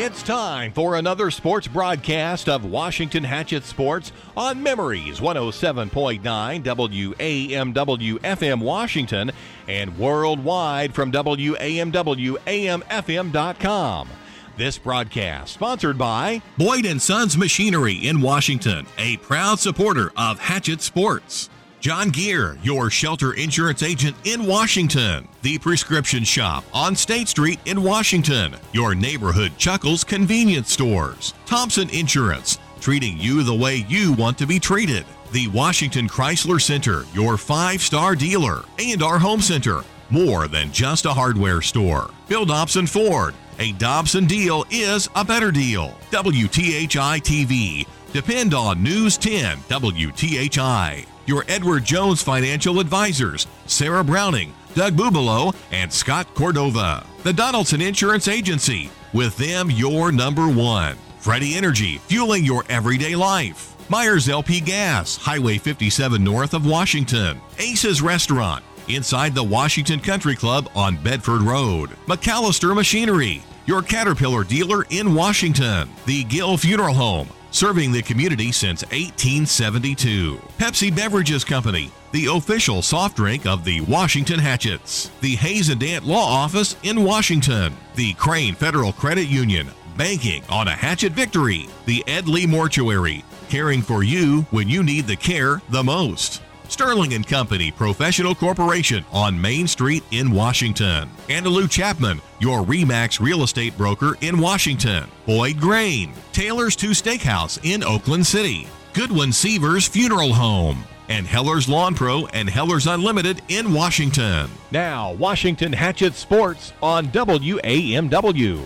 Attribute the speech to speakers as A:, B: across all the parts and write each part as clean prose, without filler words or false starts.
A: It's time for another sports broadcast of Washington Hatchet Sports on Memories 107.9 WAMW FM Washington and worldwide from WAMW-AMFM.com. This broadcast sponsored by Boyd & Sons Machinery in Washington, a proud supporter of Hatchet Sports. John Gear, your shelter insurance agent in Washington. The Prescription Shop on State Street in Washington. Your neighborhood Chuckles convenience stores. Thompson Insurance, treating you the way you want to be treated. The Washington Chrysler Center, your 5-star dealer. And our home center, more than just a hardware store. Bill Dobson Ford, a Dobson deal is a better deal. WTHI TV, depend on News 10 WTHI. Your Edward Jones Financial Advisors, Sarah Browning, Doug Bubalo, and Scott Cordova. The Donaldson Insurance Agency, with them your number one. Freddie Energy, fueling your everyday life. Myers LP Gas, Highway 57 north of Washington. Ace's Restaurant, inside the Washington Country Club on Bedford Road. McAllister Machinery, your Caterpillar dealer in Washington. The Gill Funeral Home, serving the community since 1872. Pepsi Beverages Company, the official soft drink of the Washington Hatchets. The Hayes and Dant Law Office in Washington. The Crane Federal Credit Union, banking on a Hatchet victory. The Ed Lee Mortuary, caring for you when you need the care the most. Sterling & Company Professional Corporation on Main Street in Washington. Andalou Chapman, your RE/MAX real estate broker in Washington. Boyd Grain, Taylor's 2 Steakhouse in Oakland City. Goodwin Seavers Funeral Home. And Heller's Lawn Pro and Heller's Unlimited in Washington. Now, Washington Hatchet Sports on WAMW.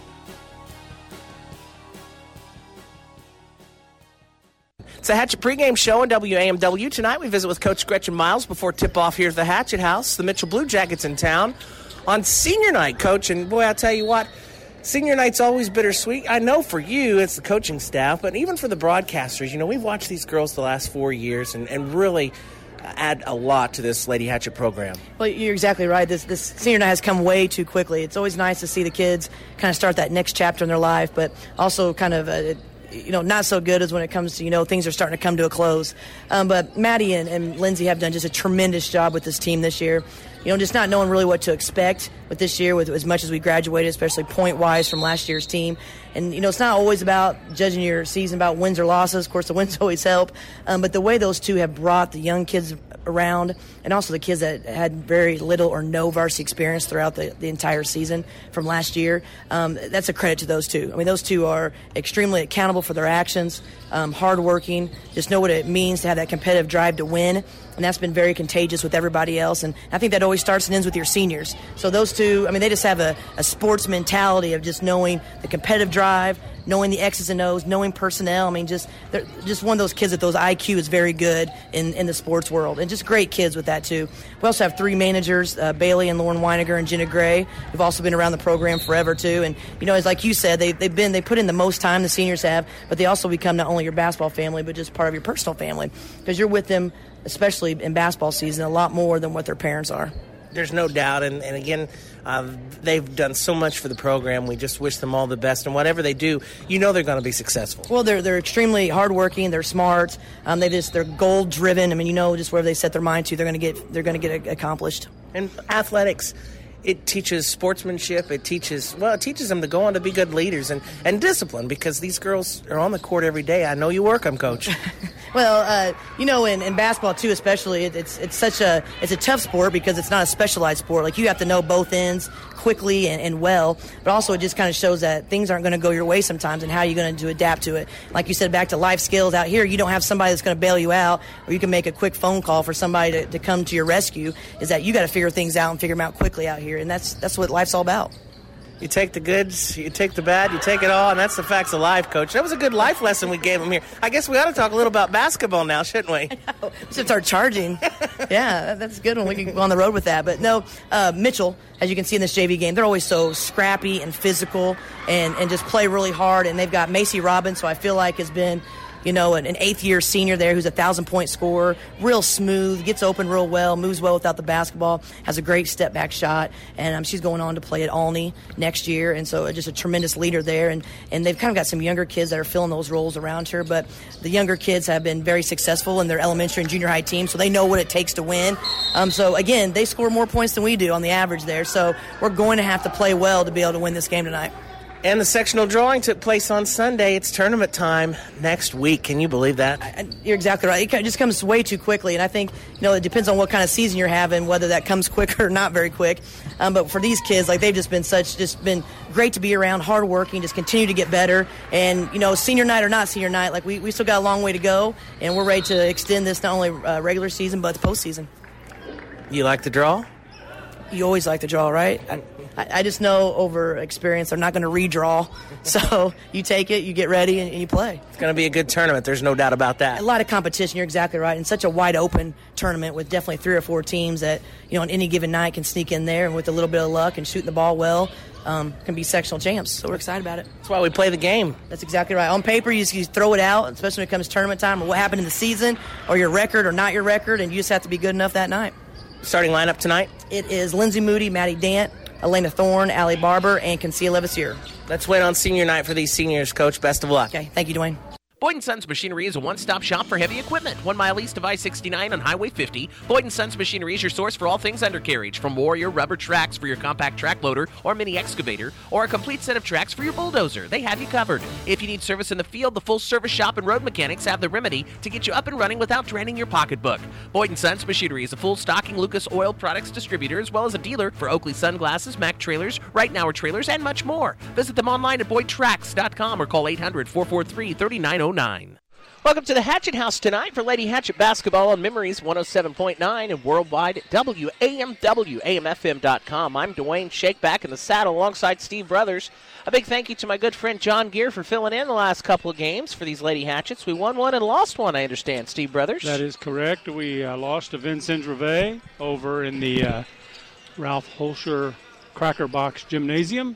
B: It's a Hatchet pregame show on WAMW. Tonight we visit with Coach Gretchen Miles before tip-off here at the Hatchet House. The Mitchell Blue Jackets in town on senior night, Coach. And, boy, I'll tell you what, senior night's always bittersweet. I know for you it's the coaching staff, but even for the broadcasters. You know, we've watched these girls the last 4 years and really add a lot to this Lady Hatchet program.
C: Well, you're exactly right. This senior night has come way too quickly. It's always nice to see the kids kind of start that next chapter in their life, but also kind of not so good as when it comes to, things are starting to come to a close. But Maddie and Lindsay have done just a tremendous job with this team this year. Just not knowing really what to expect with this year, with as much as we graduated, especially point-wise from last year's team. And, it's not always about judging your season about wins or losses. Of course, the wins always help. But the way those two have brought the young kids around, and also the kids that had very little or no varsity experience throughout the entire season from last year, that's a credit to those two. I mean, those two are extremely accountable for their actions, hardworking, just know what it means to have that competitive drive to win, and that's been very contagious with everybody else. And I think that always starts and ends with your seniors. So those two, they just have a sports mentality of just knowing the competitive drive, knowing the X's and O's, knowing personnel. They're just one of those kids that those IQ is very good in the sports world, and just great kids with that too. We also have 3 managers, Bailey and Lauren Weiniger and Jenna Gray, who've also been around the program forever too. And as like you said, they put in the most time, the seniors have, but they also become not only your basketball family, but just part of your personal family, because you're with them, especially in basketball season, a lot more than what their parents are.
B: There's no doubt, and again, they've done so much for the program. We just wish them all the best, and whatever they do, they're going to be successful.
C: Well, they're extremely hardworking. They're smart. They're goal driven. Just wherever they set their mind to, they're going to get it accomplished.
B: And athletics, it teaches sportsmanship. It teaches them to go on to be good leaders and discipline, because these girls are on the court every day. I know you work them, Coach.
C: Well, in basketball too, especially, it's a tough sport because it's not a specialized sport. Like, you have to know both ends quickly and well, but also it just kind of shows that things aren't going to go your way sometimes, and how you're going to adapt to it. Like you said, back to life skills. Out here, you don't have somebody that's going to bail you out, or you can make a quick phone call for somebody to come to your rescue. Is that you got to figure things out and figure them out quickly out here, and that's what life's all about.
B: You take the goods, you take the bad, you take it all, and that's the facts of life, Coach. That was a good life lesson we gave him here. I guess we ought to talk a little about basketball now, shouldn't we?
C: I know. We should start charging. Yeah, that's a good one. We can go on the road with that. But no, Mitchell, as you can see in this JV game, they're always so scrappy and physical and just play really hard. And they've got Macy Robbins, who I feel like has been an eighth-year senior there who's a 1,000-point scorer, real smooth, gets open real well, moves well without the basketball, has a great step-back shot, and she's going on to play at Olney next year, and so just a tremendous leader there. And they've kind of got some younger kids that are filling those roles around her, but the younger kids have been very successful in their elementary and junior high teams, so they know what it takes to win. So, again, they score more points than we do on the average there, so we're going to have to play well to be able to win this game tonight.
B: And the sectional drawing took place on Sunday. It's tournament time next week. Can you believe that?
C: You're exactly right. It just comes way too quickly, and I think it depends on what kind of season you're having, whether that comes quick or not very quick. But for these kids, they've just been great to be around, hardworking, just continue to get better. And senior night or not senior night, we still got a long way to go, and we're ready to extend this not only regular season but the postseason.
B: You like the draw?
C: You always like the draw, right? I just know over experience they're not going to redraw. So you take it, you get ready, and you play.
B: It's going to be a good tournament. There's no doubt about that.
C: A lot of competition. You're exactly right. And such a wide open tournament with definitely 3 or 4 teams that, on any given night can sneak in there, and with a little bit of luck and shooting the ball well, can be sectional champs. So we're excited about it.
B: That's why we play the game.
C: That's exactly right. On paper, you throw it out, especially when it comes to tournament time or what happened in the season or your record or not your record, and you just have to be good enough that night.
B: Starting lineup tonight?
C: It is Lindsay Moody, Maddie Dant, Elena Thorne, Allie Barber, and Conceal Levasseur.
B: Let's wait on senior night for these seniors, Coach. Best of luck.
C: Okay, thank you, Dwayne.
D: Boyd & Sons Machinery is a one-stop shop for heavy equipment. 1 mile east of I-69 on Highway 50, Boyd & Sons Machinery is your source for all things undercarriage, from Warrior rubber tracks for your compact track loader or mini excavator, or a complete set of tracks for your bulldozer. They have you covered. If you need service in the field, the full service shop and road mechanics have the remedy to get you up and running without draining your pocketbook. Boyd & Sons Machinery is a full stocking Lucas Oil Products distributor, as well as a dealer for Oakley Sunglasses, Mack Trailers, Right Now Trailers, and much more. Visit them online at boydtracks.com or call 800-443-3909.
B: Welcome to the Hatchet House tonight for Lady Hatchet Basketball on Memories 107.9 and worldwide at WAMW-AMFM.com. I'm Dwayne Shake, back in the saddle alongside Steve Brothers. A big thank you to my good friend John Gear for filling in the last couple of games for these Lady Hatchets. We won one and lost one, I understand, Steve Brothers.
E: That is correct. We lost to Vincennes Reveille over in the Ralph Holscher Cracker Box Gymnasium.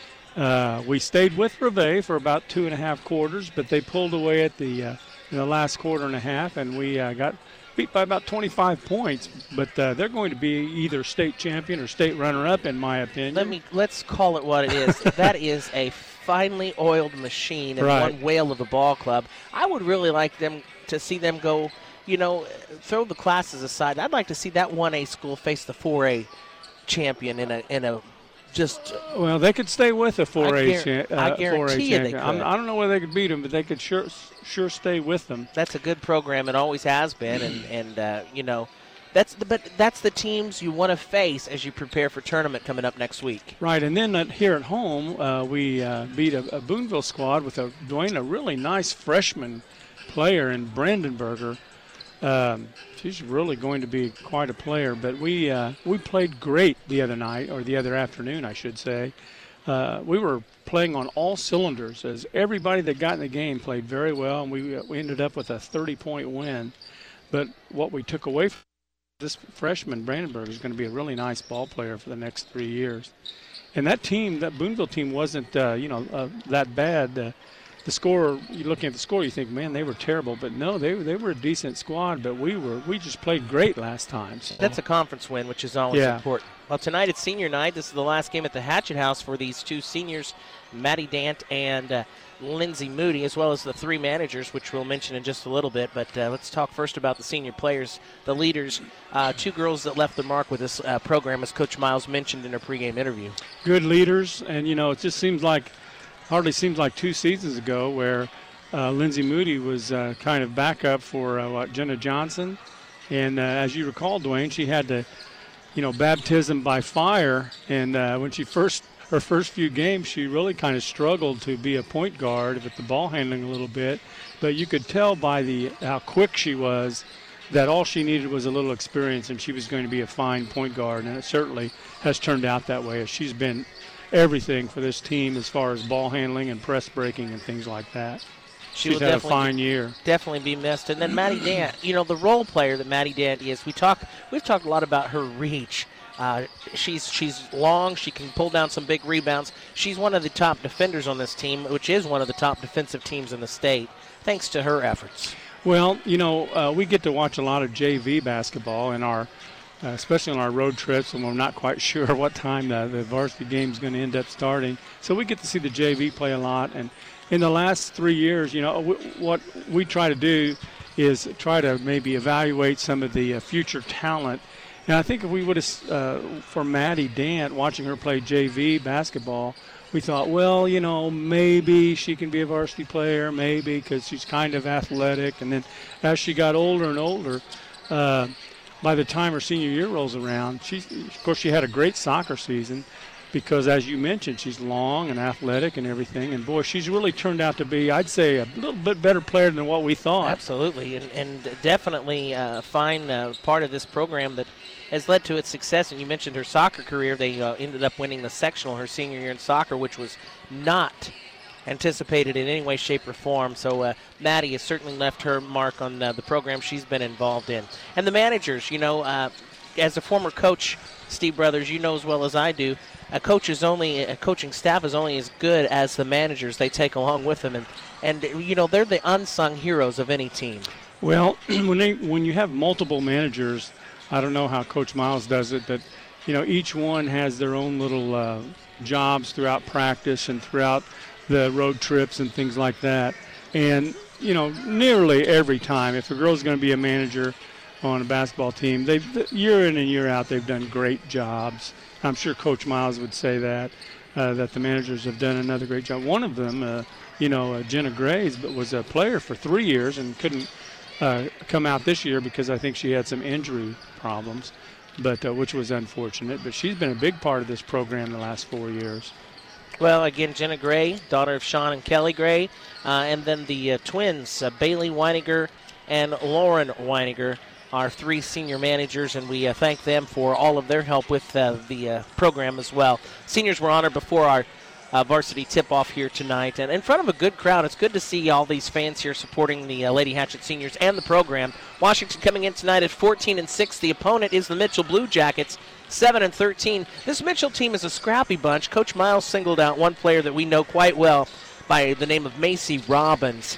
E: We stayed with Reveille for about 2.5 quarters, but they pulled away at the last quarter and a half, and we got beat by about 25 points. But they're going to be either state champion or state runner-up, in my opinion.
B: Let's call it what it is. That is a finely oiled machine and one whale of a ball club. I would really like to see them go, throw the classes aside. I'd like to see that 1A school face the 4A champion in a
E: well, they could stay with a 4A
B: I guarantee you they could.
E: I don't know whether they could beat them, but they could sure stay with them.
B: That's a good program. It always has been, and that's the teams you want to face as you prepare for tournament coming up next week.
E: Right, and then here at home, we beat a Boonville squad with a really nice freshman player in Brandenburger. She's really going to be quite a player, but we played great the other night, or the other afternoon, I should say. We were playing on all cylinders, as everybody that got in the game played very well, and we ended up with a 30-point win. But what we took away from this freshman, Brandenburg, is going to be a really nice ball player for the next 3 years. And that team, that Boonville team, wasn't that bad. The score, you're looking at the score, you think, man, they were terrible. But no, they were a decent squad, but we just played great last time. So.
B: That's a conference win, which is always important. Well, tonight it's senior night. This is the last game at the Hatchet House for these two seniors, Maddie Dant and Lindsay Moody, as well as the 3 managers, which we'll mention in just a little bit. But let's talk first about the senior players, the leaders, 2 girls that left their mark with this program, as Coach Miles mentioned in her pregame interview.
E: Good leaders, and, it just hardly seems like 2 seasons ago where Lindsay Moody was kind of backup for Jenna Johnson. And as you recall, Dwayne, she had to, baptism by fire. And when her first few games, she really kind of struggled to be a point guard with the ball handling a little bit. But you could tell by how quick she was that all she needed was a little experience, and she was going to be a fine point guard. And it certainly has turned out that way, as she's been everything for this team as far as ball handling and press breaking and things like that. She's had a fine year.
B: Definitely be missed. And then Maddie Dant, the role player that Maddie Dant is, we've talked a lot about her reach. She's long. She can pull down some big rebounds. She's one of the top defenders on this team, which is one of the top defensive teams in the state. thanks to her efforts?
E: Well, we get to watch a lot of JV basketball in our, especially on our road trips, and we're not quite sure what time the varsity game is going to end up starting. So we get to see the JV play a lot. And in the last 3 years, what we try to do is try to maybe evaluate some of the future talent. And I think if we would have, for Maddie Dant, watching her play JV basketball, we thought, well, maybe she can be a varsity player, maybe, because she's kind of athletic. And then as she got older and older, by the time her senior year rolls around, of course, she had a great soccer season because, as you mentioned, she's long and athletic and everything. And, boy, she's really turned out to be, I'd say, a little bit better player than what we thought.
B: Absolutely, and definitely a fine part of this program that has led to its success. And you mentioned her soccer career. They ended up winning the sectional her senior year in soccer, which was not anticipated in any way, shape, or form. So Maddie has certainly left her mark on the program she's been involved in. And the managers, as a former coach, Steve Brothers, you know as well as I do, a coaching staff is only as good as the managers they take along with them. And they're the unsung heroes of any team.
E: Well, when you have multiple managers, I don't know how Coach Miles does it, but, each one has their own little jobs throughout practice and throughout the road trips and things like that. And, nearly every time, if a girl's going to be a manager on a basketball team, year in and year out, they've done great jobs. I'm sure Coach Miles would say that the managers have done another great job. One of them, Jenna Grays, was a player for 3 years and couldn't come out this year because I think she had some injury problems, but which was unfortunate. But she's been a big part of this program the last 4 years.
B: Well, again, Jenna Gray, daughter of Sean and Kelly Gray, and then the twins, Bailey Weiniger and Lauren Weiniger, are 3 senior managers, and we thank them for all of their help with the program as well. Seniors were honored before our varsity tip-off here tonight, and in front of a good crowd. It's good to see all these fans here supporting the Lady Hatchet seniors and the program. Washington coming in tonight at 14-6. The opponent is the Mitchell Blue Jackets, 7-13. This Mitchell team is a scrappy bunch. Coach Miles singled out one player that we know quite well by the name of Macy Robbins.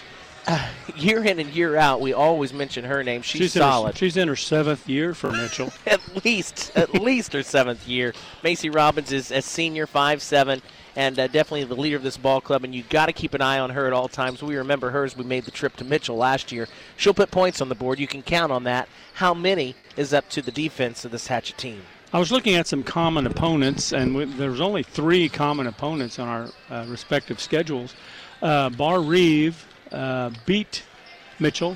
B: Year in and year out, we always mention her name. She's solid.
E: She's in her 7th year for Mitchell.
B: at least her 7th year. Macy Robbins is a senior, 5'7", and definitely the leader of this ball club, and you've got to keep an eye on her at all times. We remember her as we made the trip to Mitchell last year. She'll put points on the board. You can count on that. How many is up to the defense of this Hatchet team?
E: I was looking at some common opponents, and there's only 3 common opponents on our respective schedules. Bar Reeve beat Mitchell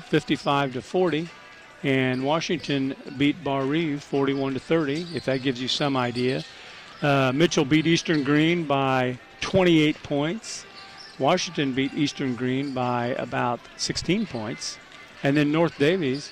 E: 55-40, and Washington beat Bar Reeve 41-30, if that gives you some idea. Mitchell beat Eastern Green by 28 points. Washington beat Eastern Green by about 16 points. And then North Davies,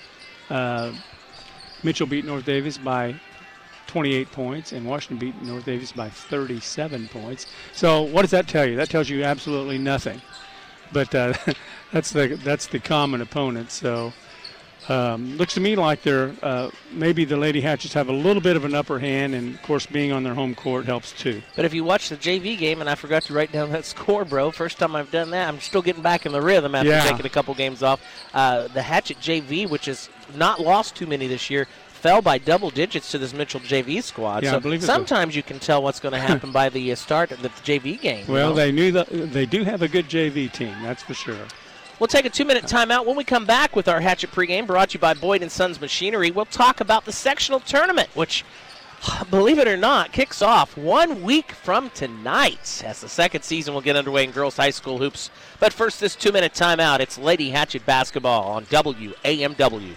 E: Mitchell beat North Davies by 28 points, and Washington beat North Davies by 37 points. So what does that tell you? That tells you absolutely nothing. But that's the common opponent. So looks to me like they're maybe the Lady Hatchets have a little bit of an upper hand, and of course being on their home court helps too.
B: But if you watch the JV game, and I forgot to write down that score, bro. First time I've done that. I'm still getting back in the rhythm after taking a couple games off. The Hatchet JV, which has not lost too many this year, fell by double digits to this Mitchell JV squad.
E: Yeah,
B: so
E: I believe
B: sometimes you can tell what's going to happen by the start of the JV game.
E: Well, they knew that they do have a good JV team, that's for sure.
B: We'll take a 2-minute timeout. When we come back with our Hatchet pregame, brought to you by Boyd & Sons Machinery, we'll talk about the sectional tournament, which, believe it or not, kicks off 1 week from tonight as the second season will get underway in girls high school hoops. But first, this 2-minute timeout. It's Lady Hatchet basketball on WAMW.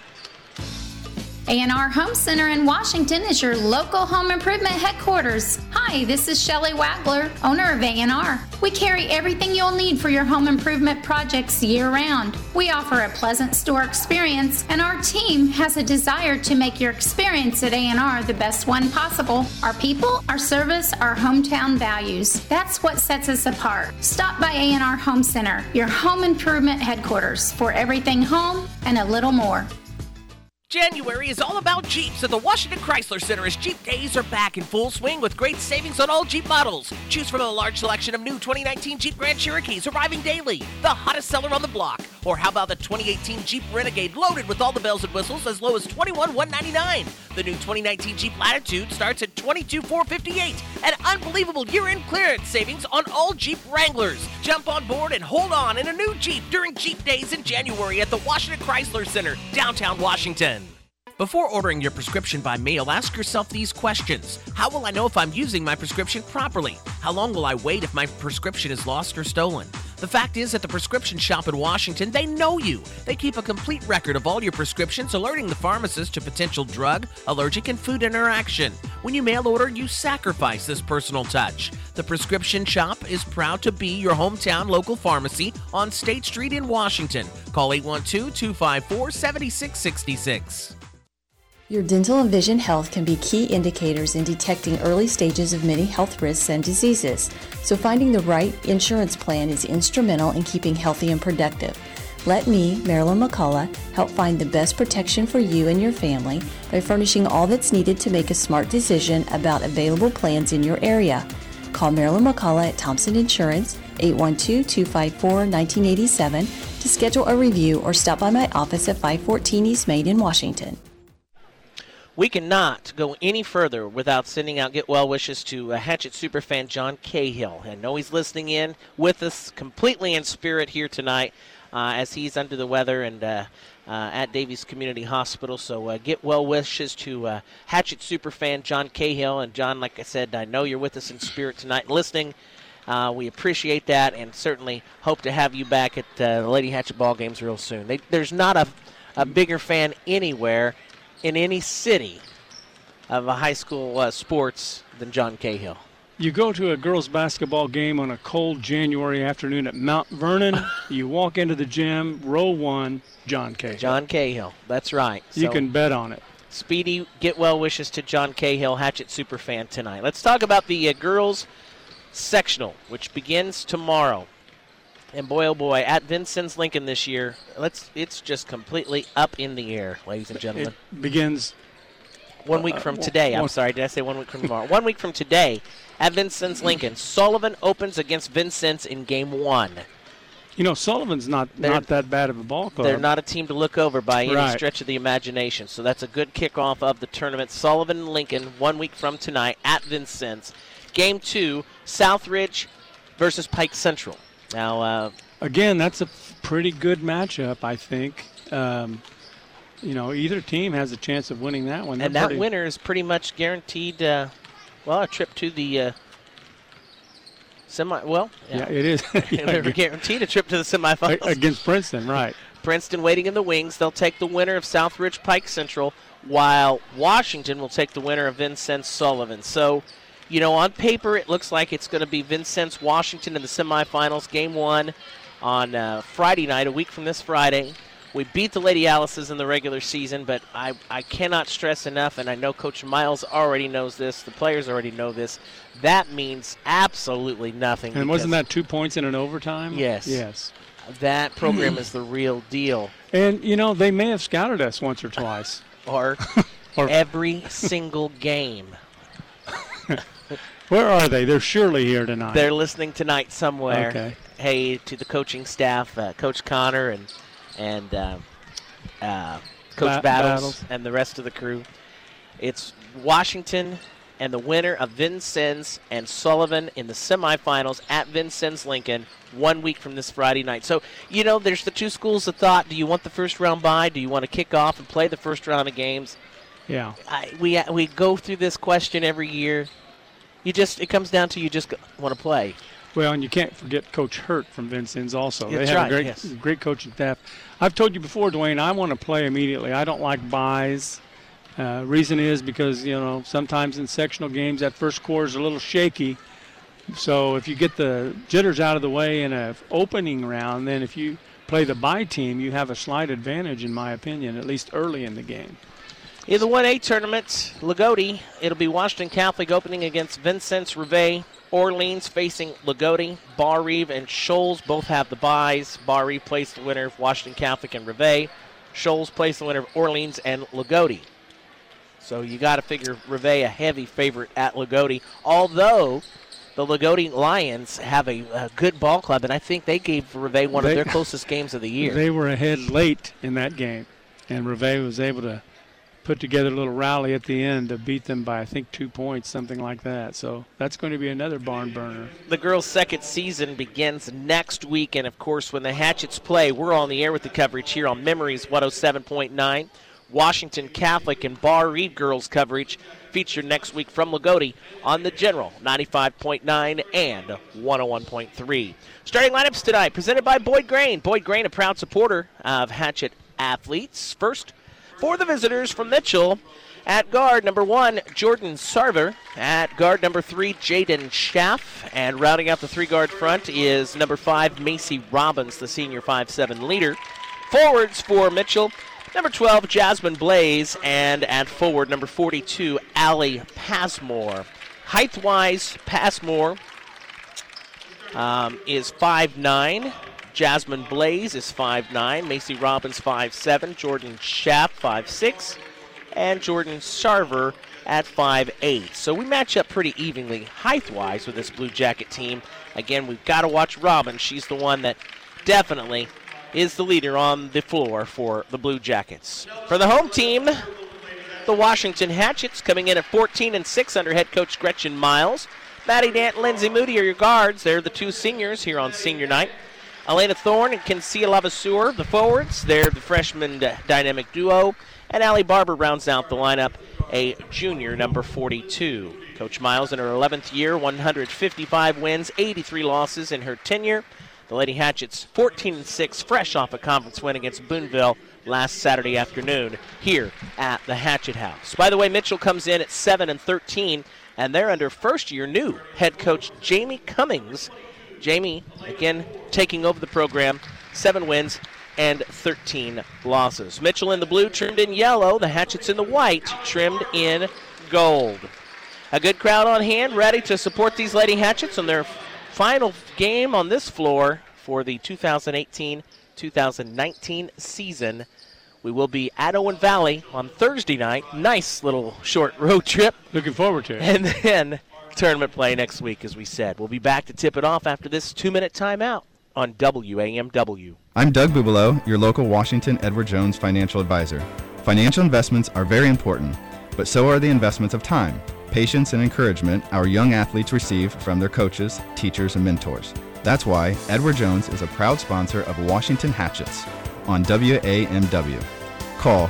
F: A&R Home Center in Washington is your local home improvement headquarters. Hi, this is Shelley Wagler, owner of A&R. We carry everything you'll need for your home improvement projects year-round. We offer a pleasant store experience, and our team has a desire to make your experience at A&R the best one possible. Our people, our service, our hometown values. That's what sets us apart. Stop by A&R Home Center, your home improvement headquarters, for everything home and a little more.
D: January is all about Jeeps at the Washington Chrysler Center as Jeep Days are back in full swing with great savings on all Jeep models. Choose from a large selection of new 2019 Jeep Grand Cherokees arriving daily, the hottest seller on the block. Or how about the 2018 Jeep Renegade loaded with all the bells and whistles as low as $21,199? The new 2019 Jeep Latitude starts at $22,458. An unbelievable year-end clearance savings on all Jeep Wranglers. Jump on board and hold on in a new Jeep during Jeep Days in January at the Washington Chrysler Center, downtown Washington. Before ordering your prescription by mail, ask yourself these questions. How will I know if I'm using my prescription properly? How long will I wait if my prescription is lost or stolen? The fact is, at the prescription shop in Washington, they know you. They keep a complete record of all your prescriptions, alerting the pharmacist to potential drug, allergic, and food interaction. When you mail order, you sacrifice this personal touch. The prescription shop is proud to be your hometown local pharmacy on State Street in Washington. Call 812-254-7666.
G: Your dental and vision health can be key indicators in detecting early stages of many health risks and diseases, so finding the right insurance plan is instrumental in keeping healthy and productive. Let me, Marilyn McCullough, help find the best protection for you and your family by furnishing all that's needed to make a smart decision about available plans in your area. Call Marilyn McCullough at Thompson Insurance, 812-254-1987 to schedule a review or stop by my office at 514 East Main in Washington.
B: We cannot go any further without sending out get well wishes to Hatchet superfan John Cahill. I know he's listening in with us completely in spirit here tonight as he's under the weather and at Davies Community Hospital. So get well wishes to Hatchet superfan John Cahill. And John, like I said, I know you're with us in spirit tonight listening. We appreciate that and certainly hope to have you back at the Lady Hatchet ball games real soon. There's not a bigger fan anywhere in any city of a high school sports than John Cahill.
E: You go to a girls' basketball game on a cold January afternoon at Mount Vernon, you walk into the gym, row one, John Cahill.
B: John Cahill, that's right.
E: You can bet on it.
B: Speedy get well wishes to John Cahill, Hatchet superfan tonight. Let's talk about the girls' sectional, which begins tomorrow. And boy, oh boy, at Vincennes Lincoln this year, it's just completely up in the air, ladies and gentlemen.
E: It begins
B: 1 week from today. I'm sorry, did I say 1 week from tomorrow? 1 week from today at Vincennes Lincoln. Sullivan opens against Vincennes in Game 1.
E: You know, Sullivan's not that bad of a ball club.
B: They're not a team to look over by any stretch of the imagination. So that's a good kickoff of the tournament. Sullivan and Lincoln 1 week from tonight at Vincennes. Game 2, Southridge versus Pike Central. Now,
E: again, that's a pretty good matchup, I think. Either team has a chance of winning that one.
B: And that winner is pretty much guaranteed, a trip to the semi. Well,
E: yeah, it is.
B: They're guaranteed a trip to the semifinals.
E: Against Princeton, right.
B: Princeton waiting in the wings. They'll take the winner of Southridge Pike Central, while Washington will take the winner of Vincennes Sullivan. So, on paper, it looks like it's going to be Vincennes Washington in the semifinals, Game 1 on Friday night, a week from this Friday. We beat the Lady Alice's in the regular season, but I cannot stress enough, and I know Coach Miles already knows this, the players already know this, that means absolutely nothing.
E: And wasn't that 2 points in an overtime?
B: Yes.
E: Yes.
B: That program is the real deal.
E: And, they may have scouted us once or twice.
B: or every single game.
E: Where are they? They're surely here tonight.
B: They're listening tonight somewhere.
E: Okay.
B: Hey, to the coaching staff, Coach Connor and Coach Battles and the rest of the crew. It's Washington and the winner of Vincennes and Sullivan in the semifinals at Vincennes Lincoln 1 week from this Friday night. So, there's the two schools of thought. Do you want the first round bye? Do you want to kick off and play the first round of games?
E: Yeah.
B: We go through this question every year. It comes down to you just want to play.
E: Well, and you can't forget Coach Hurt from Vincennes also.
B: That's
E: they have
B: right,
E: a great coaching staff. I've told you before, Dwayne, I want to play immediately. I don't like buys. Reason is because, sometimes in sectional games that first quarter is a little shaky. So if you get the jitters out of the way in an opening round, then if you play the bye team, you have a slight advantage, in my opinion, at least early in the game.
B: In the 1A tournament, Lagodi, it'll be Washington Catholic opening against Vincennes Reveille. Orleans facing Lagodi. Bar Reeve and Shoals both have the byes. Bar Reeve plays the winner of Washington Catholic and Reveille. Shoals plays the winner of Orleans and Lagodi. So you got to figure Reveille a heavy favorite at Lagodi. Although the Lagodi Lions have a good ball club, and I think they gave Reveille one of their closest games of the year.
E: They were ahead late in that game, and Reveille was able to put together a little rally at the end to beat them by, I think, 2 points, something like that. So that's going to be another barn burner.
B: The girls' second season begins next week, and, of course, when the Hatchets play, we're on the air with the coverage here on Memories 107.9. Washington Catholic and Bar Reeve girls coverage featured next week from Lagodi on the General 95.9 and 101.3. Starting lineups tonight presented by Boyd Grain. Boyd Grain, a proud supporter of Hatchet athletes. First, for the visitors from Mitchell, at guard number 1, Jordan Sarver. At guard number 3, Jaden Schaff. And rounding out the 3-guard front is number 5, Macy Robbins, the senior 5'7" leader. Forwards for Mitchell, number 12, Jasmine Blaze. And at forward, number 42, Allie Passmore. Height-wise, Passmore is 5'9". Jasmine Blaze is 5'9", Macy Robbins 5'7", Jordan Schaff 5'6", and Jordan Sarver at 5'8". So we match up pretty evenly height-wise with this Blue Jacket team. Again, we've got to watch Robbins. She's the one that definitely is the leader on the floor for the Blue Jackets. For the home team, the Washington Hatchets coming in at 14-6 under head coach Gretchen Miles. Maddie Dant and Lindsay Moody are your guards. They're the two seniors here on senior night. Elena Thorne and Kensia Lavaseur, the forwards. They're the freshman dynamic duo. And Allie Barber rounds out the lineup, a junior, number 42. Coach Miles in her 11th year, 155 wins, 83 losses in her tenure. The Lady Hatchets 14-6, fresh off a conference win against Boonville last Saturday afternoon here at the Hatchet House. By the way, Mitchell comes in at 7-13, and they're under first-year new head coach Jamie Cummings. Jamie, again, taking over the program, 7 wins and 13 losses. Mitchell in the blue, trimmed in yellow. The Hatchets in the white, trimmed in gold. A good crowd on hand, ready to support these Lady Hatchets on their final game on this floor for the 2018-2019 season. We will be at Owen Valley on Thursday night. Nice little short road trip.
E: Looking forward to it.
B: And then tournament play next week, as we said. We'll be back to tip it off after this 2-minute timeout on WAMW.
H: I'm Doug Bubelow, your local Washington Edward Jones financial advisor. Financial investments are very important, but so are the investments of time, patience, and encouragement our young athletes receive from their coaches, teachers, and mentors. That's why Edward Jones is a proud sponsor of Washington Hatchets on WAMW. Call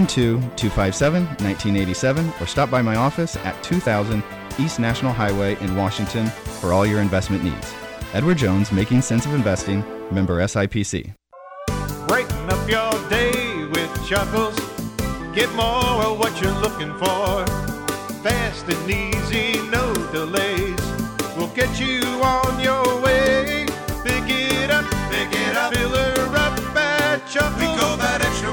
H: 812-257-1987 or stop by my office at 2000 East National Highway in Washington for all your investment needs. Edward Jones, Making Sense of Investing, member SIPC.
I: Breaking up your day with Chuckles. Get more of what you're looking for. Fast and easy, no delays. We'll get you on your way. Pick it up, fill her up at Chuckles. We go that extra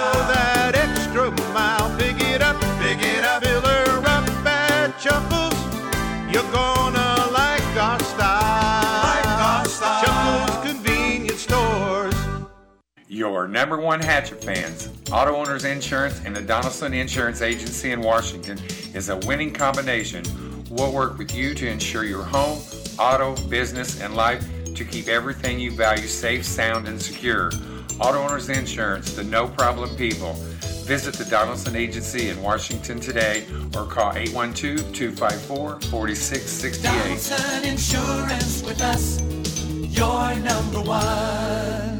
I: mile. Pick it up, fill her up at Chuckles. You're gonna like our style. Chuckles Convenience Stores.
J: Your number one Hatchet fans, Auto Owners Insurance and the Donaldson Insurance Agency in Washington is a winning combination. We'll work with you to ensure your home, auto, business, and life to keep everything you value safe, sound, and secure. Auto Owners Insurance, the no-problem people. Visit the Donaldson Agency in Washington today or call 812-254-4668.
K: Donaldson Insurance with us, your number one.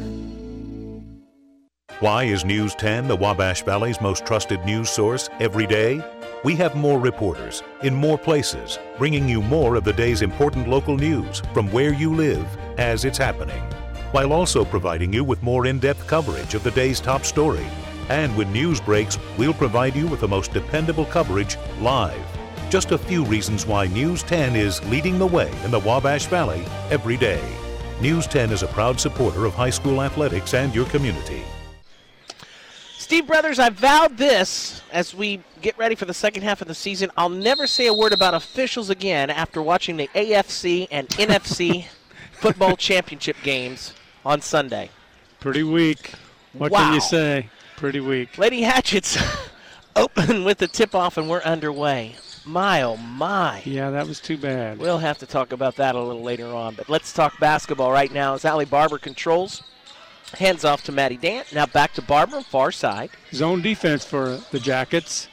L: Why is News 10 the Wabash Valley's most trusted news source every day? We have more reporters in more places, bringing you more of the day's important local news from where you live as it's happening, while also providing you with more in-depth coverage of the day's top story. And when news breaks, we'll provide you with the most dependable coverage live. Just a few reasons why News 10 is leading the way in the Wabash Valley every day. News 10 is a proud supporter of high school athletics and your community.
B: Steve Brothers, I vowed this as we get ready for the second half of the season. I'll never say a word about officials again after watching the AFC and NFC football championship games on Sunday.
E: Pretty weak. What can you say? Pretty weak.
B: Lady Hatchets open with the tip-off, and we're underway. My, oh, my.
E: Yeah, that was too bad.
B: We'll have to talk about that a little later on. But let's talk basketball right now as Allie Barber controls. Hands off to Maddie Dant. Now back to Barber, far side.
E: Zone defense for the Jackets.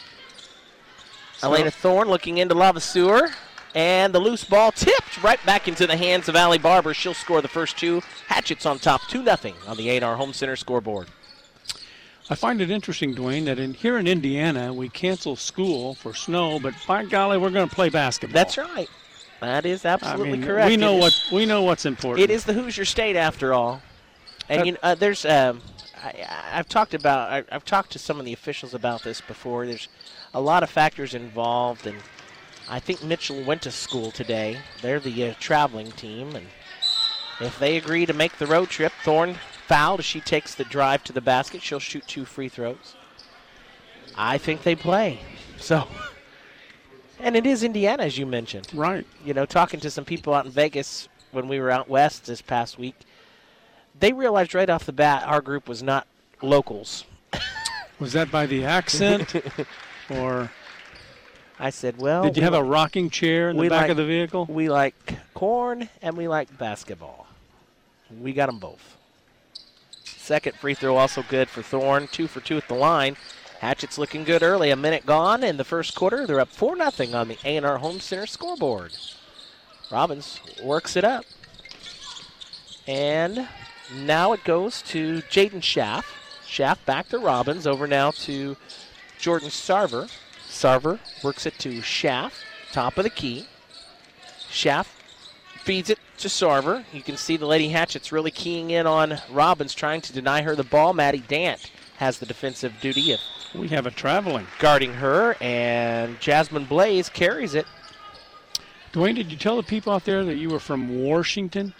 B: Elena Thorne looking into Lavaseur. And the loose ball tipped right back into the hands of Allie Barber. She'll score the first two. Hatchet's on top 2-0 on the A&R Home Center scoreboard.
E: I find it interesting, Dwayne, that here in Indiana, we cancel school for snow, but by golly, we're going to play basketball.
B: That's right. That is absolutely correct.
E: We know what's important.
B: It is the Hoosier State, after all. And there's I've talked to some of the officials about this before. There's a lot of factors involved, and I think Mitchell went to school today. They're the traveling team, and if they agree to make the road trip, Thorne fouled as she takes the drive to the basket. She'll shoot 2 free throws. I think they play. So, and it is Indiana, as you mentioned.
E: Right.
B: You know, talking to some people out in Vegas when we were out west this past week, they realized right off the bat our group was not locals.
E: Was that by the accent or?
B: I said, well.
E: Did you have a rocking chair in the back of the vehicle?
B: We like corn and we like basketball. We got them both. Second free throw also good for Thorne. 2 for 2 at the line. Hatchet's looking good early. A minute gone in the first quarter. They're up 4-0 on the A&R Home Center scoreboard. Robbins works it up. And now it goes to Jaden Schaff. Schaff back to Robbins. Over now to Jordan Sarver. Sarver works it to Schaff. Top of the key. Schaff feeds it to Sarver. You can see the Lady Hatchets really keying in on Robbins, trying to deny her the ball. Maddie Dant has the defensive duty of
E: we have a traveling
B: guarding her, and Jasmine Blaze carries it.
E: Dwayne, did you tell the people out there that you were from Washington?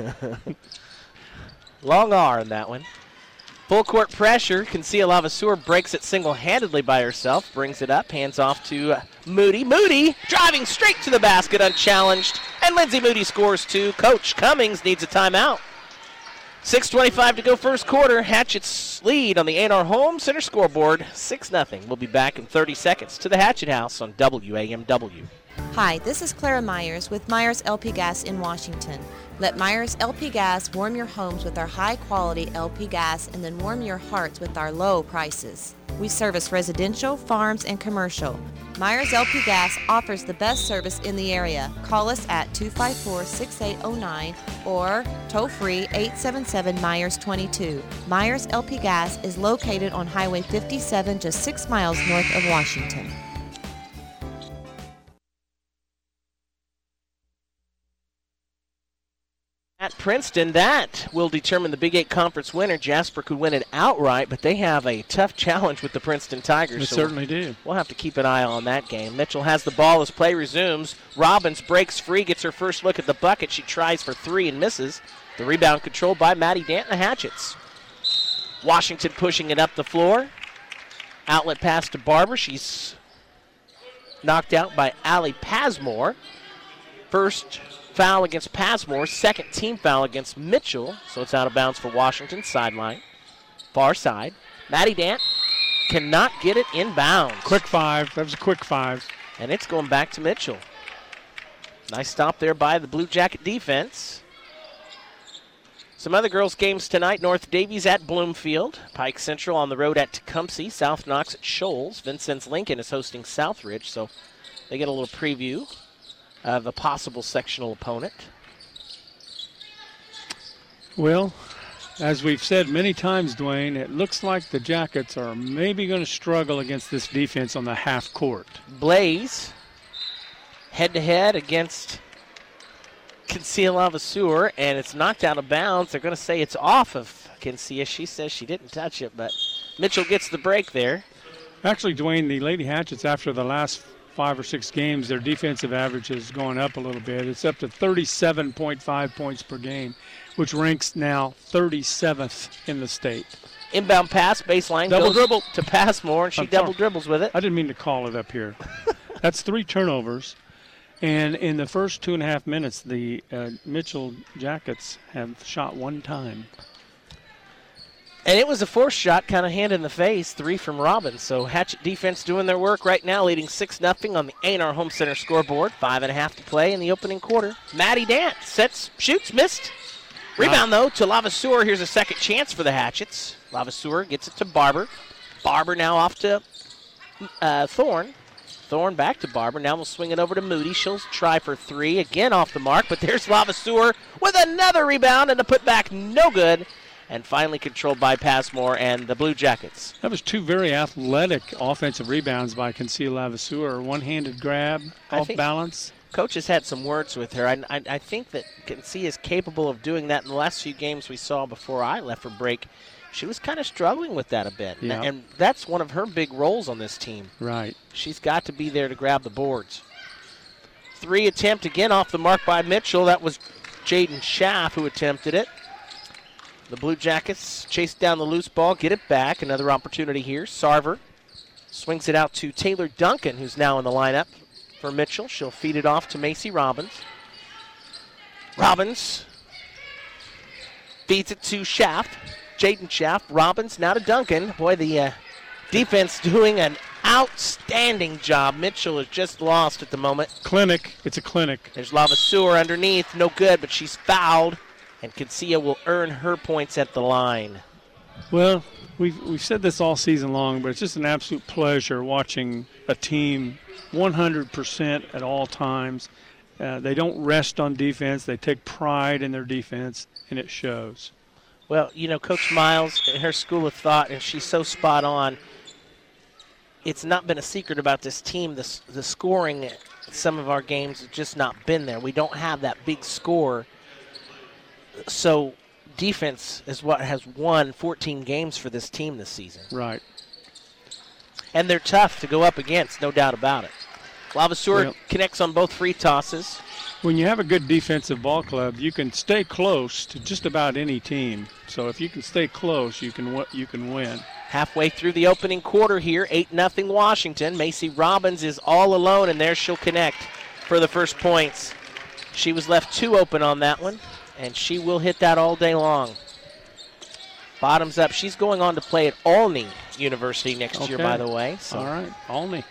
B: Long R in that one. Full court pressure. Concia Lavaseur breaks it single-handedly by herself. Brings it up. Hands off to Moody. Moody driving straight to the basket unchallenged. And Lindsay Moody scores 2. Coach Cummings needs a timeout. 6:25 to go first quarter. Hatchet's lead on the A&R Home Center scoreboard. 6-0. We'll be back in 30 seconds to the Hatchet House on WAMW.
M: Hi, this is Clara Myers with Myers LP Gas in Washington. Let Myers LP Gas warm your homes with our high-quality LP gas and then warm your hearts with our low prices. We service residential, farms, and commercial. Myers LP Gas offers the best service in the area. Call us at 254-6809 or toll-free 877-MYERS-22. Myers LP Gas is located on Highway 57, just 6 miles north of Washington.
B: At Princeton, that will determine the Big 8 Conference winner. Jasper could win it outright, but they have a tough challenge with the Princeton Tigers.
E: They certainly do.
B: We'll have to keep an eye on that game. Mitchell has the ball as play resumes. Robbins breaks free, gets her first look at the bucket. She tries for 3 and misses. The rebound controlled by Maddie Dant and the Hatchets. Washington pushing it up the floor. Outlet pass to Barber. She's knocked out by Allie Pasmore. First foul against Pasmore, second team foul against Mitchell, so it's out of bounds for Washington, sideline, far side. Maddie Dant cannot get it inbounds.
E: Quick 5, that was a quick 5.
B: And it's going back to Mitchell. Nice stop there by the Blue Jacket defense. Some other girls' games tonight. North Davies at Bloomfield. Pike Central on the road at Tecumseh. South Knox at Shoals. Vincennes Lincoln is hosting Southridge, so they get a little preview of a possible sectional opponent.
E: Well, as we've said many times, Dwayne, it looks like the Jackets are maybe going to struggle against this defense on the half court.
B: Blaze head-to-head against Concia Lavaseur, and it's knocked out of bounds. They're going to say it's off of Concia. She says she didn't touch it, but Mitchell gets the break there.
E: Actually, Dwayne, the Lady Hatchets, after the last 5 or 6 games, their defensive average has gone up a little bit. It's up to 37.5 points per game, which ranks now 37th in the state.
B: Inbound pass, baseline,
E: double
B: goes
E: dribble
B: to Passmore, and she double dribbles with it.
E: I didn't mean to call it up here. That's 3 turnovers. And in the first 2.5 minutes, the Mitchell Jackets have shot 1 time.
B: And it was a forced shot, kind of hand in the face, 3 from Robbins. So Hatchet defense doing their work right now, leading 6-0 on the A&R Home Center scoreboard. 5.5 to play in the opening quarter. Maddie Dant sets, shoots, missed. Rebound, though, to Lavaseur. Here's a second chance for the Hatchets. Lavaseur gets it to Barber. Barber now off to Thorne. Thorne back to Barber. Now we'll swing it over to Moody. She'll try for 3. Again off the mark, but there's Lavaseur with another rebound and a putback no good. And finally controlled by Passmore and the Blue Jackets.
E: That was 2 very athletic offensive rebounds by Conceal Lavaseur. One-handed grab, off balance.
B: Coach has had some words with her. I think that Conceal is capable of doing that. In the last few games we saw before I left for break, she was kind of struggling with that a bit.
E: Yeah.
B: And that's one of her big roles on this team.
E: Right.
B: She's got to be there to grab the boards. 3 attempt again off the mark by Mitchell. That was Jaden Schaff who attempted it. The Blue Jackets chase down the loose ball, get it back. Another opportunity here. Sarver swings it out to Taylor Duncan, who's now in the lineup for Mitchell. She'll feed it off to Macy Robbins. Robbins feeds it to Schaff. Jaden Schaff. Robbins now to Duncan. Boy, the defense doing an outstanding job. Mitchell is just lost at the moment.
E: Clinic. It's a clinic.
B: There's Lavaseur underneath. No good, but she's fouled. And Concia will earn her points at the line.
E: Well, we've said this all season long, but it's just an absolute pleasure watching a team 100% at all times. They don't rest on defense. They take pride in their defense, and it shows.
B: Well, you know, Coach Miles, her school of thought, and she's so spot on, it's not been a secret about this team. The scoring in some of our games has just not been there. We don't have that big score. So defense is what has won 14 games for this team this season.
E: Right.
B: And they're tough to go up against, no doubt about it. Lavaseur connects on both free tosses.
E: When you have a good defensive ball club, you can stay close to just about any team. So if you can stay close, you can win.
B: Halfway through the opening quarter here, 8-0 Washington. Macy Robbins is all alone, and there she'll connect for the first points. She was left 2 open on that one. And she will hit that all day long. Bottoms up. She's going on to play at Olney University next year, by the way. So.
E: All right, Olney.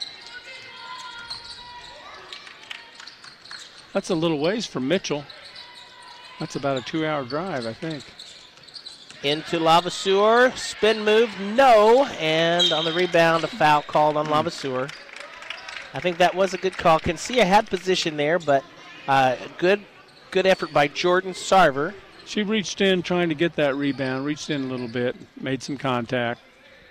E: That's a little ways from Mitchell. That's about a 2-hour drive, I think.
B: Into Lavaseur. Spin move, no. And on the rebound, a foul called on Lavaseur. I think that was a good call. Concia had position there, but good effort by Jordan Sarver.
E: She reached in trying to get that rebound, reached in a little bit, made some contact.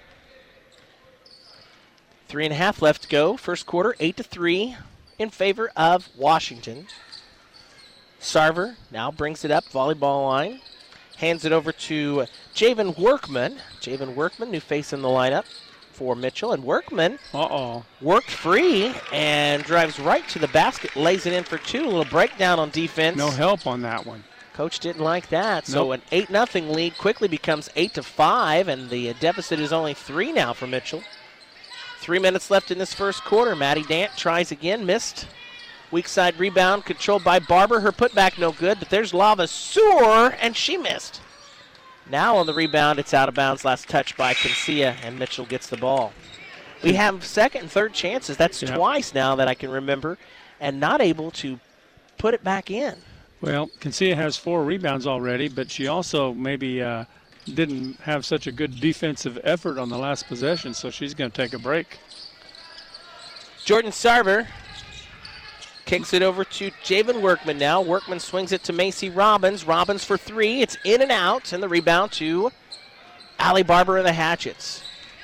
B: 3.5 left to go. First quarter, 8-3 in favor of Washington. Sarver now brings it up, volleyball line. Hands it over to Javen Workman. Javen Workman, new face in the lineup for Mitchell. And Workman worked free and drives right to the basket, lays it in for 2. A little breakdown on defense.
E: No help on that one.
B: Coach didn't like that. So an 8-0 lead quickly becomes 8-5, and the deficit is only 3 now for Mitchell. 3 minutes left in this first quarter. Maddie Dant tries again, missed. Weak side rebound controlled by Barber. Her putback no good, but there's Lavaseur, and she missed. Now on the rebound, it's out of bounds. Last touch by Concia, and Mitchell gets the ball. We have second and third chances. That's twice now that I can remember, and not able to put it back in.
E: Well, Concia has 4 rebounds already, but she also maybe didn't have such a good defensive effort on the last possession, so she's going to take a break.
B: Jordan Sarver kicks it over to Javen Workman now. Workman swings it to Macy Robbins. Robbins for 3. It's in and out, and the rebound to Allie Barber and the Hatchets.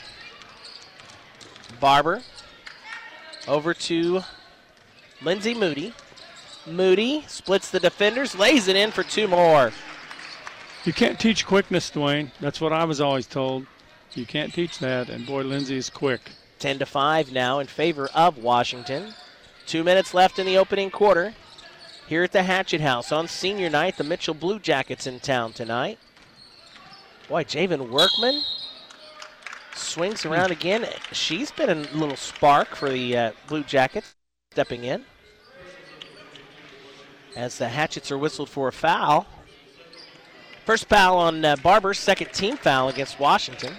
B: Barber over to Lindsay Moody. Moody splits the defenders, lays it in for 2 more.
E: You can't teach quickness, Dwayne. That's what I was always told. You can't teach that, and boy, Lindsay is quick.
B: 10-5 now in favor of Washington. 2 minutes left in the opening quarter. Here at the Hatchet House on senior night, the Mitchell Blue Jackets in town tonight. Boy, Javen Workman swings around again. She's been a little spark for the Blue Jackets stepping in. As the Hatchets are whistled for a foul. First foul on Barber, second team foul against Washington.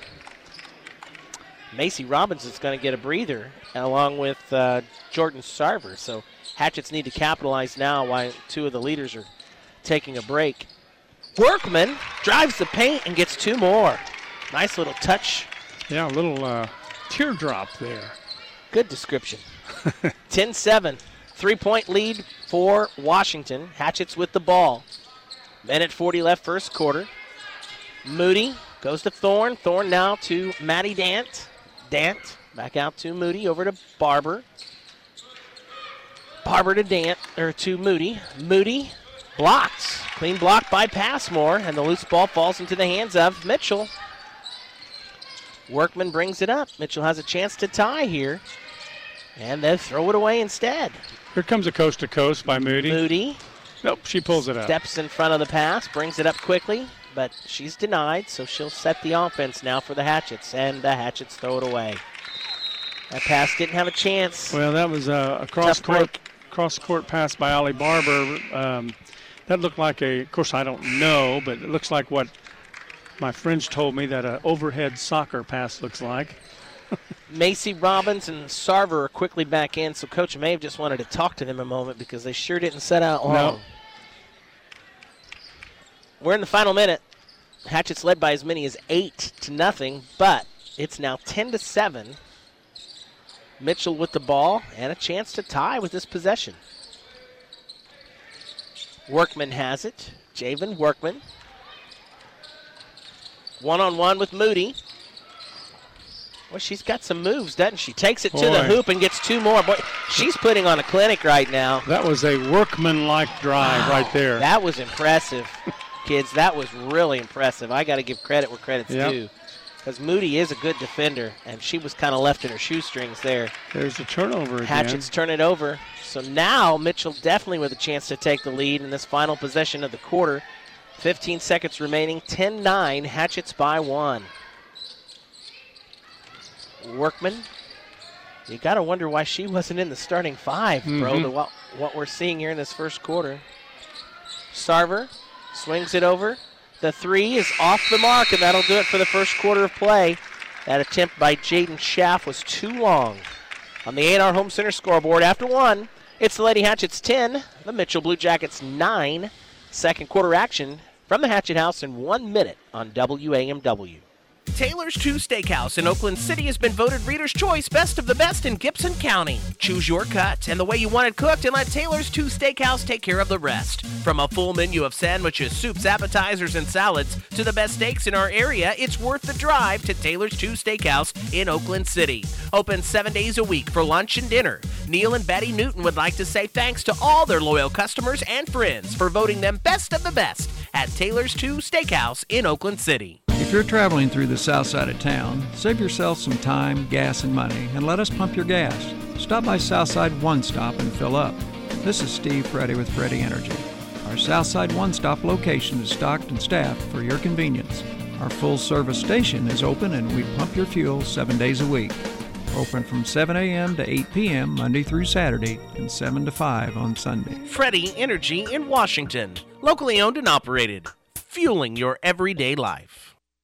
B: Macy Robbins is going to get a breather along with Jordan Sarver. So Hatchets need to capitalize now while two of the leaders are taking a break. Workman drives the paint and gets two more. Nice little touch.
E: Yeah, a little teardrop there.
B: Good description. 10-7. 3-point lead for Washington. Hatchets with the ball. Minute 40 left first quarter. Moody goes to Thorne. Thorne now to Maddie Dant. Dant back out to Moody. Over to Barber. Barber to Dant, or to Moody. Moody blocks. Clean block by Passmore, and the loose ball falls into the hands of Mitchell. Workman brings it up. Mitchell has a chance to tie here, and they throw it away instead.
E: Here comes a coast-to-coast by Moody.
B: Moody.
E: Nope, she pulls it up.
B: Steps in front of the pass, brings it up quickly, but she's denied, so she'll set the offense now for the Hatchets, and the Hatchets throw it away. That pass didn't have a chance.
E: Well, that was a cross-court pass by Ollie Barber. That looked like of course I don't know, but it looks like what my friends told me that an overhead soccer pass looks like.
B: Macy Robbins and Sarver are quickly back in, so Coach may have just wanted to talk to them a moment because they sure didn't set out long.
E: No.
B: We're in the final minute. Hatchets led by as many as 8-0, but it's now 10-7. Mitchell with the ball and a chance to tie with this possession. Workman has it. Javen Workman. One-on-one with Moody. Well, she's got some moves, doesn't she? Takes it to the hoop and gets two more. Boy, she's putting on a clinic right now.
E: That was a workman-like drive right there.
B: That was impressive, kids. That was really impressive. I got to give credit where credit's due. Because Moody is a good defender, and she was kind of left in her shoestrings there.
E: There's a turnover again.
B: Hatchets turn it over. So now Mitchell definitely with a chance to take the lead in this final possession of the quarter. 15 seconds remaining, 10-9, Hatchets by 1. Workman, you got to wonder why she wasn't in the starting five, bro, to what we're seeing here in this first quarter. Sarver swings it over. The three is off the mark, and that'll do it for the first quarter of play. That attempt by Jaden Schaff was too long. On the A&R Home Center scoreboard, after one, it's the Lady Hatchets 10, the Mitchell Blue Jackets 9. Second quarter action from the Hatchet House in 1 minute on WAMW.
D: Taylor's 2 Steakhouse in Oakland City has been voted Reader's Choice Best of the Best in Gibson County. Choose your cut and the way you want it cooked and let Taylor's 2 Steakhouse take care of the rest. From a full menu of sandwiches, soups, appetizers, and salads to the best steaks in our area, it's worth the drive to Taylor's 2 Steakhouse in Oakland City. Open 7 days a week for lunch and dinner. Neil and Betty Newton would like to say thanks to all their loyal customers and friends for voting them Best of the Best at Taylor's 2 Steakhouse in Oakland City.
N: If you're traveling through the south side of town, save yourself some time, gas, and money, and let us pump your gas. Stop by Southside One Stop and fill up. This is Steve Freddy with Freddy Energy. Our Southside One Stop location is stocked and staffed for your convenience. Our full-service station is open and we pump your fuel 7 days a week. Open from 7 a.m. to 8 p.m. Monday through Saturday and 7 to 5 on Sunday.
D: Freddy Energy in Washington. Locally owned and operated. Fueling your everyday life.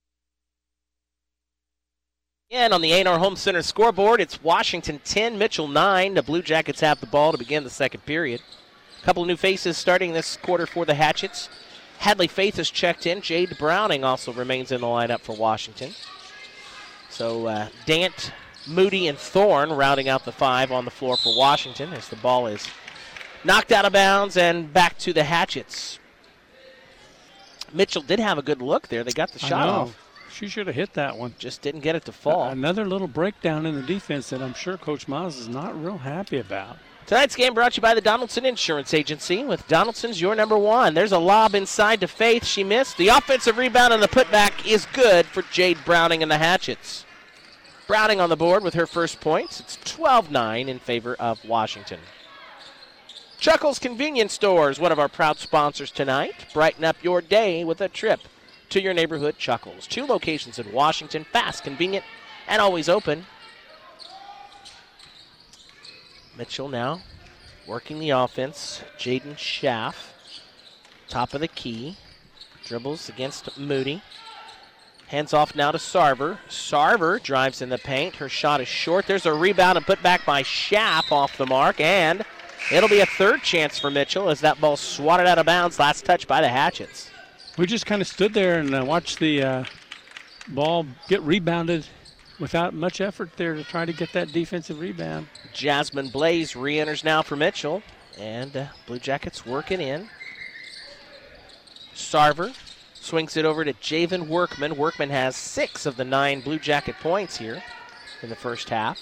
B: And on the A&R Home Center scoreboard, it's Washington 10, Mitchell 9. The Blue Jackets have the ball to begin the second period. A couple of new faces starting this quarter for the Hatchets. Hadley Faith has checked in. Jade Browning also remains in the lineup for Washington. So Dant, Moody, and Thorne rounding out the five on the floor for Washington as the ball is knocked out of bounds and back to the Hatchets. Mitchell did have a good look there. They got the shot off.
E: She should have hit that one.
B: Just didn't get it to fall.
E: Another little breakdown in the defense that I'm sure Coach Miles is not real happy about.
B: Tonight's game brought to you by the Donaldson Insurance Agency. With Donaldson's your number one. There's a lob inside to Faith. She missed. The offensive rebound and the putback is good for Jade Browning and the Hatchets. Browning on the board with her first points. It's 12-9 in favor of Washington. Chuckles Convenience Stores, one of our proud sponsors tonight. Brighten up your day with a trip to your neighborhood Chuckles. 2 locations in Washington, fast, convenient, and always open. Mitchell now working the offense. Jaden Schaff, top of the key. Dribbles against Moody. Hands off now to Sarver. Sarver drives in the paint. Her shot is short. There's a rebound and put back by Schaff off the mark. And it'll be a third chance for Mitchell as that ball swatted out of bounds. Last touch by the Hatchets.
E: We just kind of stood there and watched the ball get rebounded without much effort there to try to get that defensive rebound.
B: Jasmine Blaze re-enters now for Mitchell. And Blue Jackets working in. Sarver swings it over to Javen Workman. Workman has 6 of the 9 Blue Jacket points here in the first half.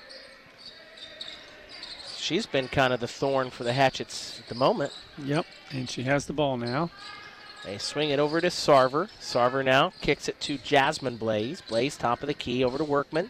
B: She's been kind of the thorn for the Hatchets at the moment.
E: Yep, and she has the ball now.
B: They swing it over to Sarver. Sarver now kicks it to Jasmine Blaze. Blaze top of the key over to Workman.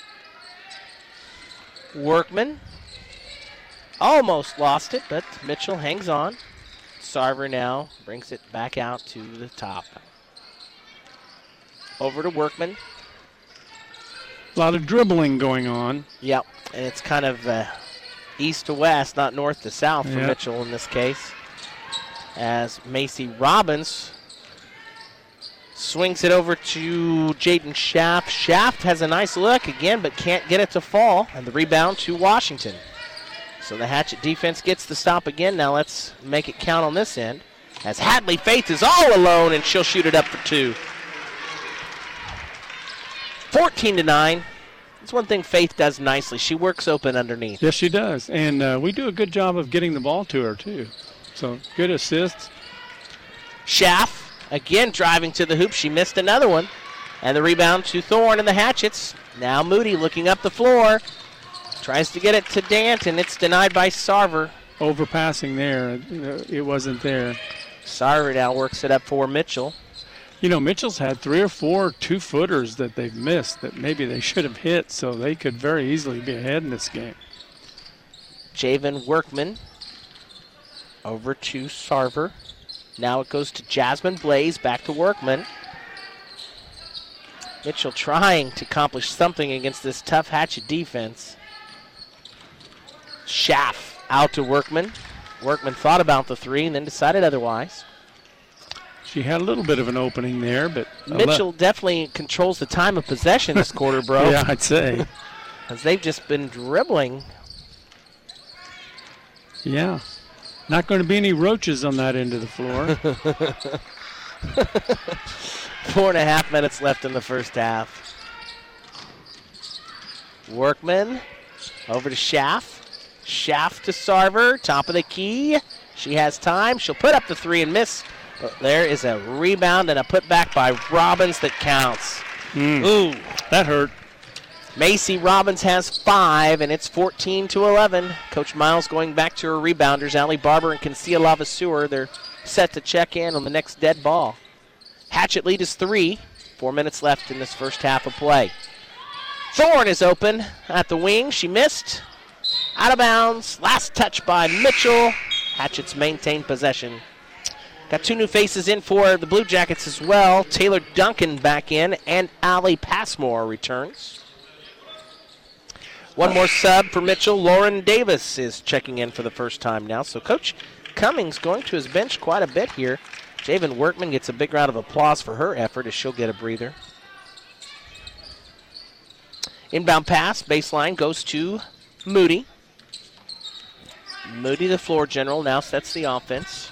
B: Workman almost lost it, but Mitchell hangs on. Sarver now brings it back out to the top. Over to Workman.
E: A lot of dribbling going on.
B: Yep, and it's kind of east to west, not north to south for Mitchell in this case. As Macy Robbins swings it over to Jaden Schaff. Schaff has a nice look again, but can't get it to fall. And the rebound to Washington. So the Hatchet defense gets the stop again. Now let's make it count on this end. As Hadley Faith is all alone, and she'll shoot it up for 2. 14-9. That's one thing Faith does nicely. She works open underneath.
E: Yes, she does. And we do a good job of getting the ball to her, too. So good assists.
B: Schaff again driving to the hoop. She missed another one. And the rebound to Thorne and the Hatchets. Now Moody looking up the floor. Tries to get it to Dant, and it's denied by Sarver.
E: Overpassing there. It wasn't there.
B: Sarver now works it up for Mitchell.
E: You know, Mitchell's had 3 or 4 two-footers that they've missed that maybe they should have hit, so they could very easily be ahead in this game.
B: Javen Workman over to Sarver. Now it goes to Jasmine Blaze, back to Workman. Mitchell trying to accomplish something against this tough Hatchet defense. Schaff out to Workman. Workman thought about the 3 and then decided otherwise.
E: She had a little bit of an opening there, but
B: Mitchell definitely controls the time of possession this quarter, bro.
E: Yeah, I'd say.
B: As they've just been dribbling.
E: Yeah. Not going to be any roaches on that end of the floor.
B: 4.5 minutes left in the first half. Workman over to Schaff. Schaff to Sarver, top of the key. She has time. She'll put up the 3 and miss. But there is a rebound and a putback by Robbins that counts. Ooh.
E: That hurt.
B: Macy Robbins has 5, and it's 14-11. Coach Miles going back to her rebounders. Allie Barber and Kancia Lavaseur. They're set to check in on the next dead ball. Hatchet lead is 3. 4 minutes left in this first half of play. Thorne is open at the wing. She missed. Out of bounds. Last touch by Mitchell. Hatchets maintain possession. Got 2 new faces in for the Blue Jackets as well. Taylor Duncan back in, and Allie Passmore returns. One more sub for Mitchell. Lauren Davis is checking in for the first time now. So Coach Cummings going to his bench quite a bit here. Javen Workman gets a big round of applause for her effort as she'll get a breather. Inbound pass, baseline, goes to Moody. Moody, the floor general, now sets the offense.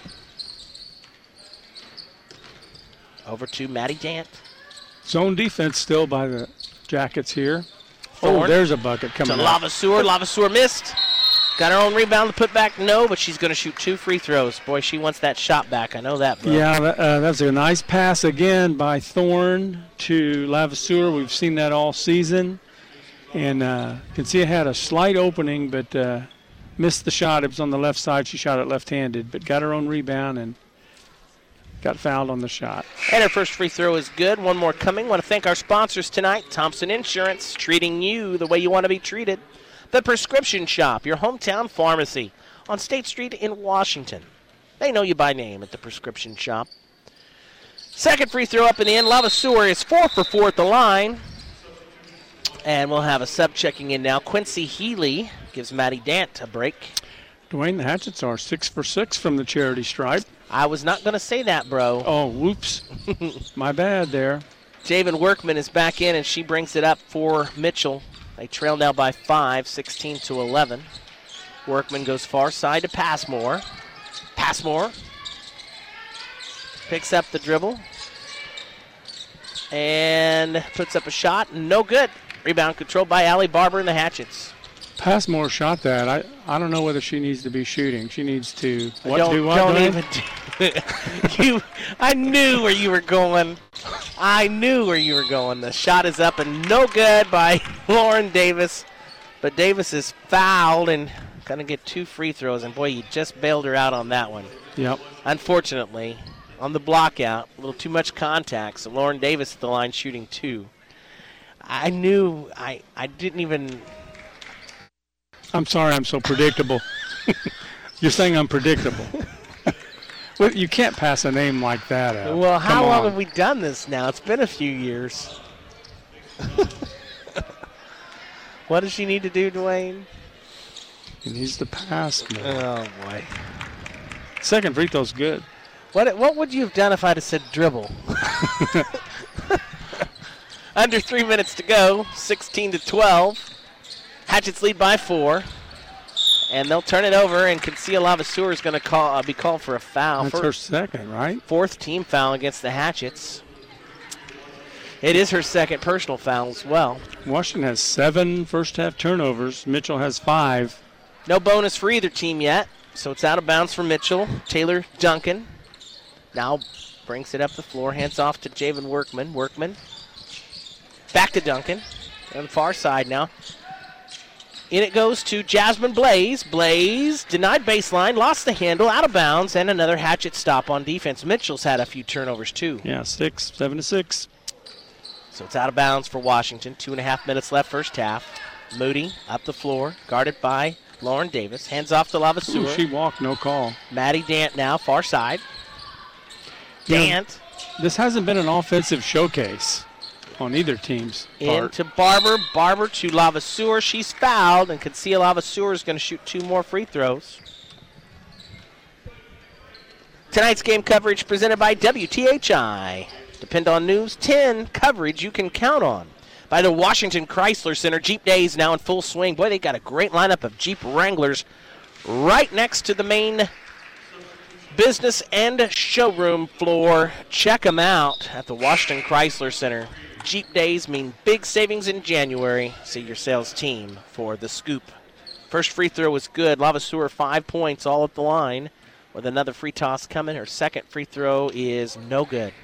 B: Over to Maddie Dant.
E: Zone defense still by the Jackets here.
B: Thorne.
E: Oh, there's a bucket coming
B: to
E: up.
B: Lavaseur. Lavaseur missed. Got her own rebound to put back? No, but she's going to shoot 2 free throws. Boy, she wants that shot back. I know that, bro.
E: Yeah, that's a nice pass again by Thorne to Lavaseur. We've seen that all season. And Kancia had a slight opening, but missed the shot. It was on the left side. She shot it left-handed, but got her own rebound and got fouled on the shot.
B: And her first free throw is good. One more coming. Want to thank our sponsors tonight. Thompson Insurance, treating you the way you want to be treated. The Prescription Shop, your hometown pharmacy on State Street in Washington. They know you by name at the Prescription Shop. Second free throw up and in. Lavaseur is 4 for 4 at the line. And we'll have a sub checking in now. Quincy Healy gives Maddie Dant a break.
E: Dwayne, the Hatchets are 6 for 6 from the charity stripe.
B: I was not going to say that, bro.
E: Oh, whoops. My bad there.
B: Javen Workman is back in, and she brings it up for Mitchell. They trail now by 5, 16-11. Workman goes far side to Passmore. Passmore picks up the dribble and puts up a shot. No good. Rebound controlled by Allie Barber and the Hatchets.
E: Passmore shot that. I don't know whether she needs to be shooting. She needs to
B: Don't even do it. I knew where you were going. The shot is up and no good by Lauren Davis. But Davis is fouled and going to get 2 free throws. And, boy, you just bailed her out on that one.
E: Yep.
B: Unfortunately, on the block out, a little too much contact. So Lauren Davis at the line shooting 2. I knew I didn't even...
E: I'm sorry I'm so predictable. You're saying I'm predictable. Well, you can't pass a name like that out.
B: Well, how long have we done this now? It's been a few years. What does she need to do, Dwayne?
E: He needs to pass more.
B: Oh, boy.
E: Second free throw's good.
B: What would you have done if I'd have said dribble? Under 3 minutes to go, 16-12. Hatchets lead by 4. And they'll turn it over, and Concia Lavaseur is going to be called for a foul.
E: That's her second, right?
B: 4th team foul against the Hatchets. It is her second personal foul as well.
E: Washington has 7 first-half turnovers. Mitchell has 5.
B: No bonus for either team yet, so it's out of bounds for Mitchell. Taylor Duncan now brings it up the floor, hands off to Javen Workman. Workman back to Duncan on the far side now. In it goes to Jasmine Blaze. Blaze denied baseline, lost the handle, out of bounds, and another Hatchet stop on defense. Mitchell's had a few turnovers too.
E: Yeah, 7-6.
B: So it's out of bounds for Washington. 2.5 minutes left first half. Moody up the floor, guarded by Lauren Davis. Hands off to Lavaseur.
E: She walked, no call.
B: Maddie Dant now, far side. Dant.
E: This hasn't been an offensive showcase on either team's part.
B: Into Barber. Barber to Lavaseur. She's fouled, and Concia Lavaseur is going to shoot 2 more free throws. Tonight's game coverage presented by WTHI. Depend on News 10 coverage you can count on. By the Washington Chrysler Center, Jeep Days now in full swing. Boy, they got a great lineup of Jeep Wranglers right next to the main business and showroom floor. Check them out at the Washington Chrysler Center. Jeep Days mean big savings in January. See your sales team for the scoop. First free throw was good. Lavaseur 5 points all at the line with another free toss coming. Her second free throw is no good.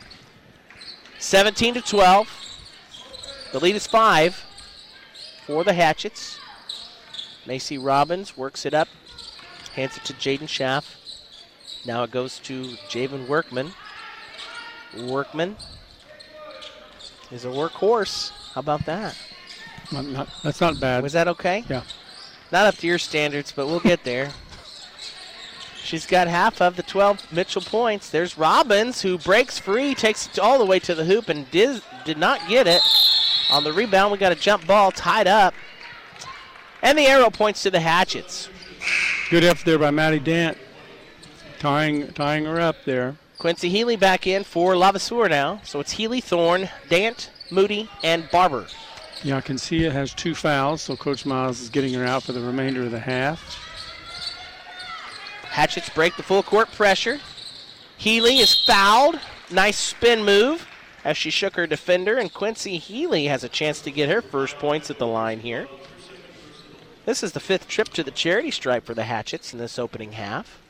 B: 17-12. The lead is 5 for the Hatchets. Macy Robbins works it up, hands it to Jaden Schaff. Now it goes to Javen Workman. Workman is a workhorse. How about that?
E: That's not bad.
B: Was that okay?
E: Yeah.
B: Not up to your standards, but we'll get there. She's got half of the 12 Mitchell points. There's Robbins, who breaks free, takes it all the way to the hoop, and did not get it. On the rebound, we got a jump ball tied up. And the arrow points to the Hatchets.
E: Good effort there by Maddie Dant, tying her up there.
B: Quincy Healy back in for Lavaseur now. So it's Healy, Thorne, Dant, Moody, and Barber.
E: Yeah, Concia has 2 fouls, so Coach Miles is getting her out for the remainder of the half.
B: Hatchets break the full court pressure. Healy is fouled. Nice spin move as she shook her defender, and Quincy Healy has a chance to get her first points at the line here. This is the 5th trip to the charity stripe for the Hatchets in this opening half.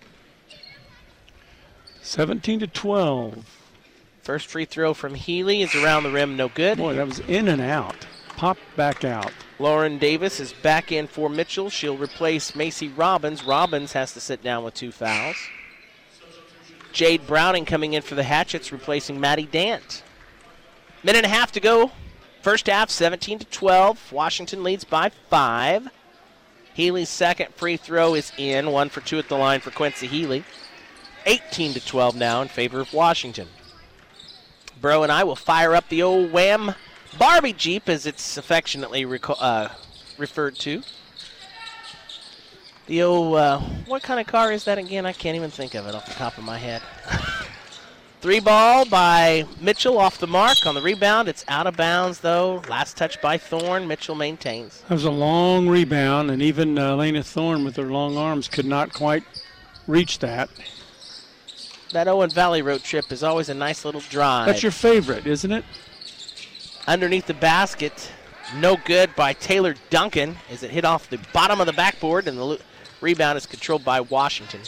E: 17-12.
B: First free throw from Healy is around the rim, no good.
E: Boy, that was in and out. Popped back out.
B: Lauren Davis is back in for Mitchell. She'll replace Macy Robbins. Robbins has to sit down with 2 fouls. Jade Browning coming in for the Hatchets, replacing Maddie Dant. Minute and a half to go. First half, 17-12. Washington leads by 5. Healy's second free throw is in. 1 for 2 at the line for Quincy Healy. 18-12 now in favor of Washington. Bro and I will fire up the old Wham Barbie Jeep, as it's affectionately referred to. The old, what kind of car is that again? I can't even think of it off the top of my head. 3 ball by Mitchell off the mark. On the rebound, it's out of bounds, though. Last touch by Thorne. Mitchell maintains.
E: That was a long rebound, and even Lena Thorne with her long arms could not quite reach that.
B: That Owen Valley road trip is always a nice little drive.
E: That's your favorite, isn't it?
B: Underneath the basket, no good by Taylor Duncan as it hit off the bottom of the backboard, and the rebound is controlled by Washington.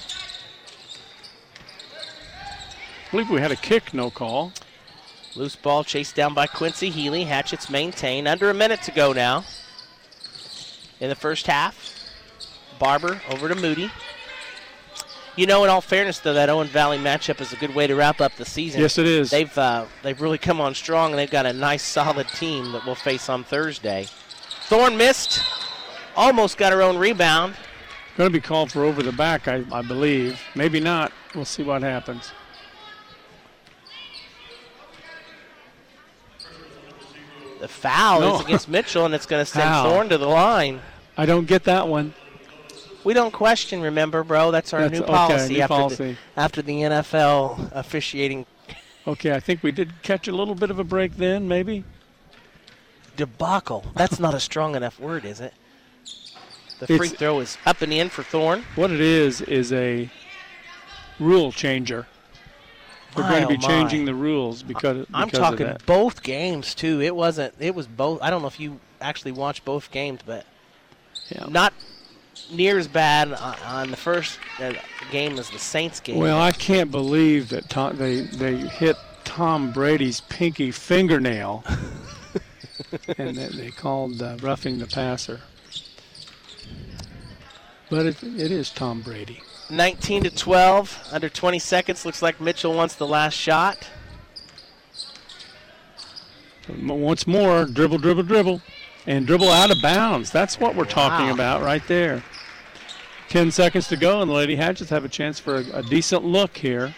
E: I believe we had a kick, no call.
B: Loose ball chased down by Quincy Healy. Hatchets maintain. Under a minute to go now in the first half. Barber over to Moody. You know, in all fairness, though, that Owen Valley matchup is a good way to wrap up the season.
E: Yes, it is.
B: They've really come on strong, and they've got a nice, solid team that we'll face on Thursday. Thorne missed. Almost got her own rebound.
E: Going to be called for over the back, I believe. Maybe not. We'll see what happens.
B: The foul is against Mitchell, and it's going to send Thorne to the line.
E: I don't get that one.
B: We don't question, remember, bro. That's our new policy,
E: okay,
B: after the NFL officiating.
E: Okay, I think we did catch a little bit of a break then, maybe.
B: Debacle. That's not a strong enough word, is it? The free throw is up and in for Thorne.
E: What it is a rule changer. We're going to be changing the rules because
B: I'm talking
E: of that.
B: Both games, too. It was both. I don't know if you actually watched both games, but not near as bad on the first game as the Saints game.
E: Well, I can't believe that they hit Tom Brady's pinky fingernail and they called roughing the passer. But it is Tom Brady.
B: 19-12, under 20 seconds. Looks like Mitchell wants the last shot.
E: Once more, dribble, and dribble out of bounds. That's what we're talking about right there. 10 seconds to go, and the Lady Hatchets have a chance for a decent look here.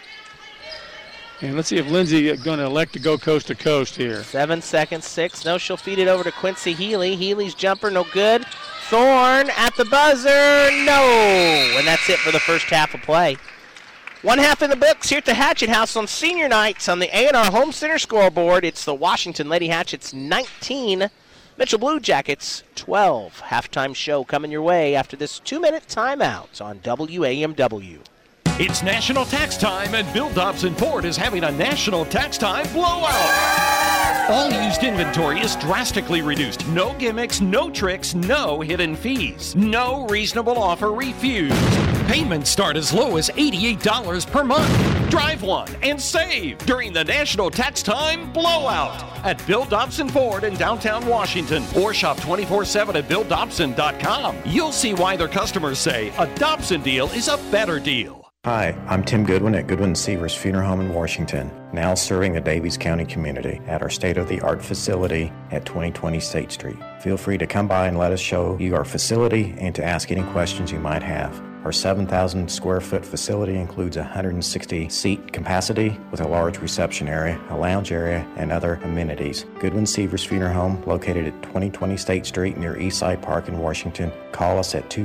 E: And let's see if Lindsay is going to elect to go coast to coast here.
B: 7 seconds, 6. No, she'll feed it over to Quincy Healy. Healy's jumper, no good. Thorne at the buzzer, no. And that's it for the first half of play. One half in the books here at the Hatchet House on senior nights on the A&R Home Center scoreboard. It's the Washington Lady Hatchets 19, Mitchell Blue Jackets 12. Halftime show coming your way after this 2-minute timeout on WAMW.
O: It's National Tax Time, and Bill Dobson Ford is having a National Tax Time blowout. All used inventory is drastically reduced. No gimmicks, no tricks, no hidden fees. No reasonable offer refused. Payments start as low as $88 per month. Drive one and save during the National Tax Time blowout at Bill Dobson Ford in downtown Washington, or shop 24/7 at BillDobson.com. You'll see why their customers say a Dobson deal is a better deal.
P: Hi, I'm Tim Goodwin at Goodwin Seavers Funeral Home in Washington, now serving the Davies County community at our state-of-the-art facility at 2020 State Street. Feel free to come by and let us show you our facility and to ask any questions you might have. Our 7,000 square foot facility includes 160 seat capacity with a large reception area, a lounge area, and other amenities. Goodwin Seavers Funeral Home, located at 2020 State Street near Eastside Park in Washington. Call us at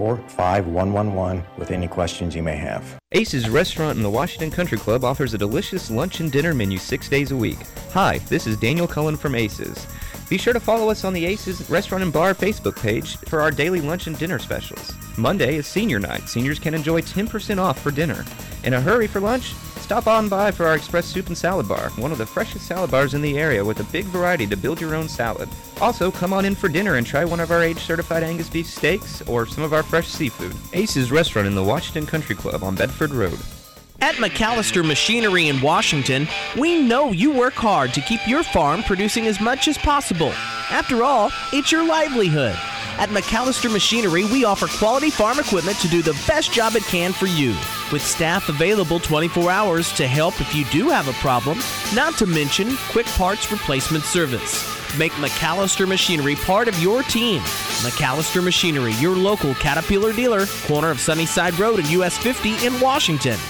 P: 254-5111 with any questions you may have.
Q: Ace's Restaurant in the Washington Country Club offers a delicious lunch and dinner menu 6 days a week. Hi, this is Daniel Cullen from Ace's. Be sure to follow us on the Ace's Restaurant and Bar Facebook page for our daily lunch and dinner specials. Monday is senior night. Seniors can enjoy 10% off for dinner. In a hurry for lunch? Stop on by for our Express Soup and Salad Bar, one of the freshest salad bars in the area with a big variety to build your own salad. Also, come on in for dinner and try one of our age-certified Angus beef steaks or some of our fresh seafood. Ace's Restaurant in the Washington Country Club on Bedford Road.
R: At McAllister Machinery in Washington, we know you work hard to keep your farm producing as much as possible. After all, it's your livelihood. At McAllister Machinery, we offer quality farm equipment to do the best job it can for you, with staff available 24 hours to help if you do have a problem, not to mention quick parts replacement service. Make McAllister Machinery part of your team. McAllister Machinery, your local Caterpillar dealer, corner of Sunnyside Road and US 50 in Washington.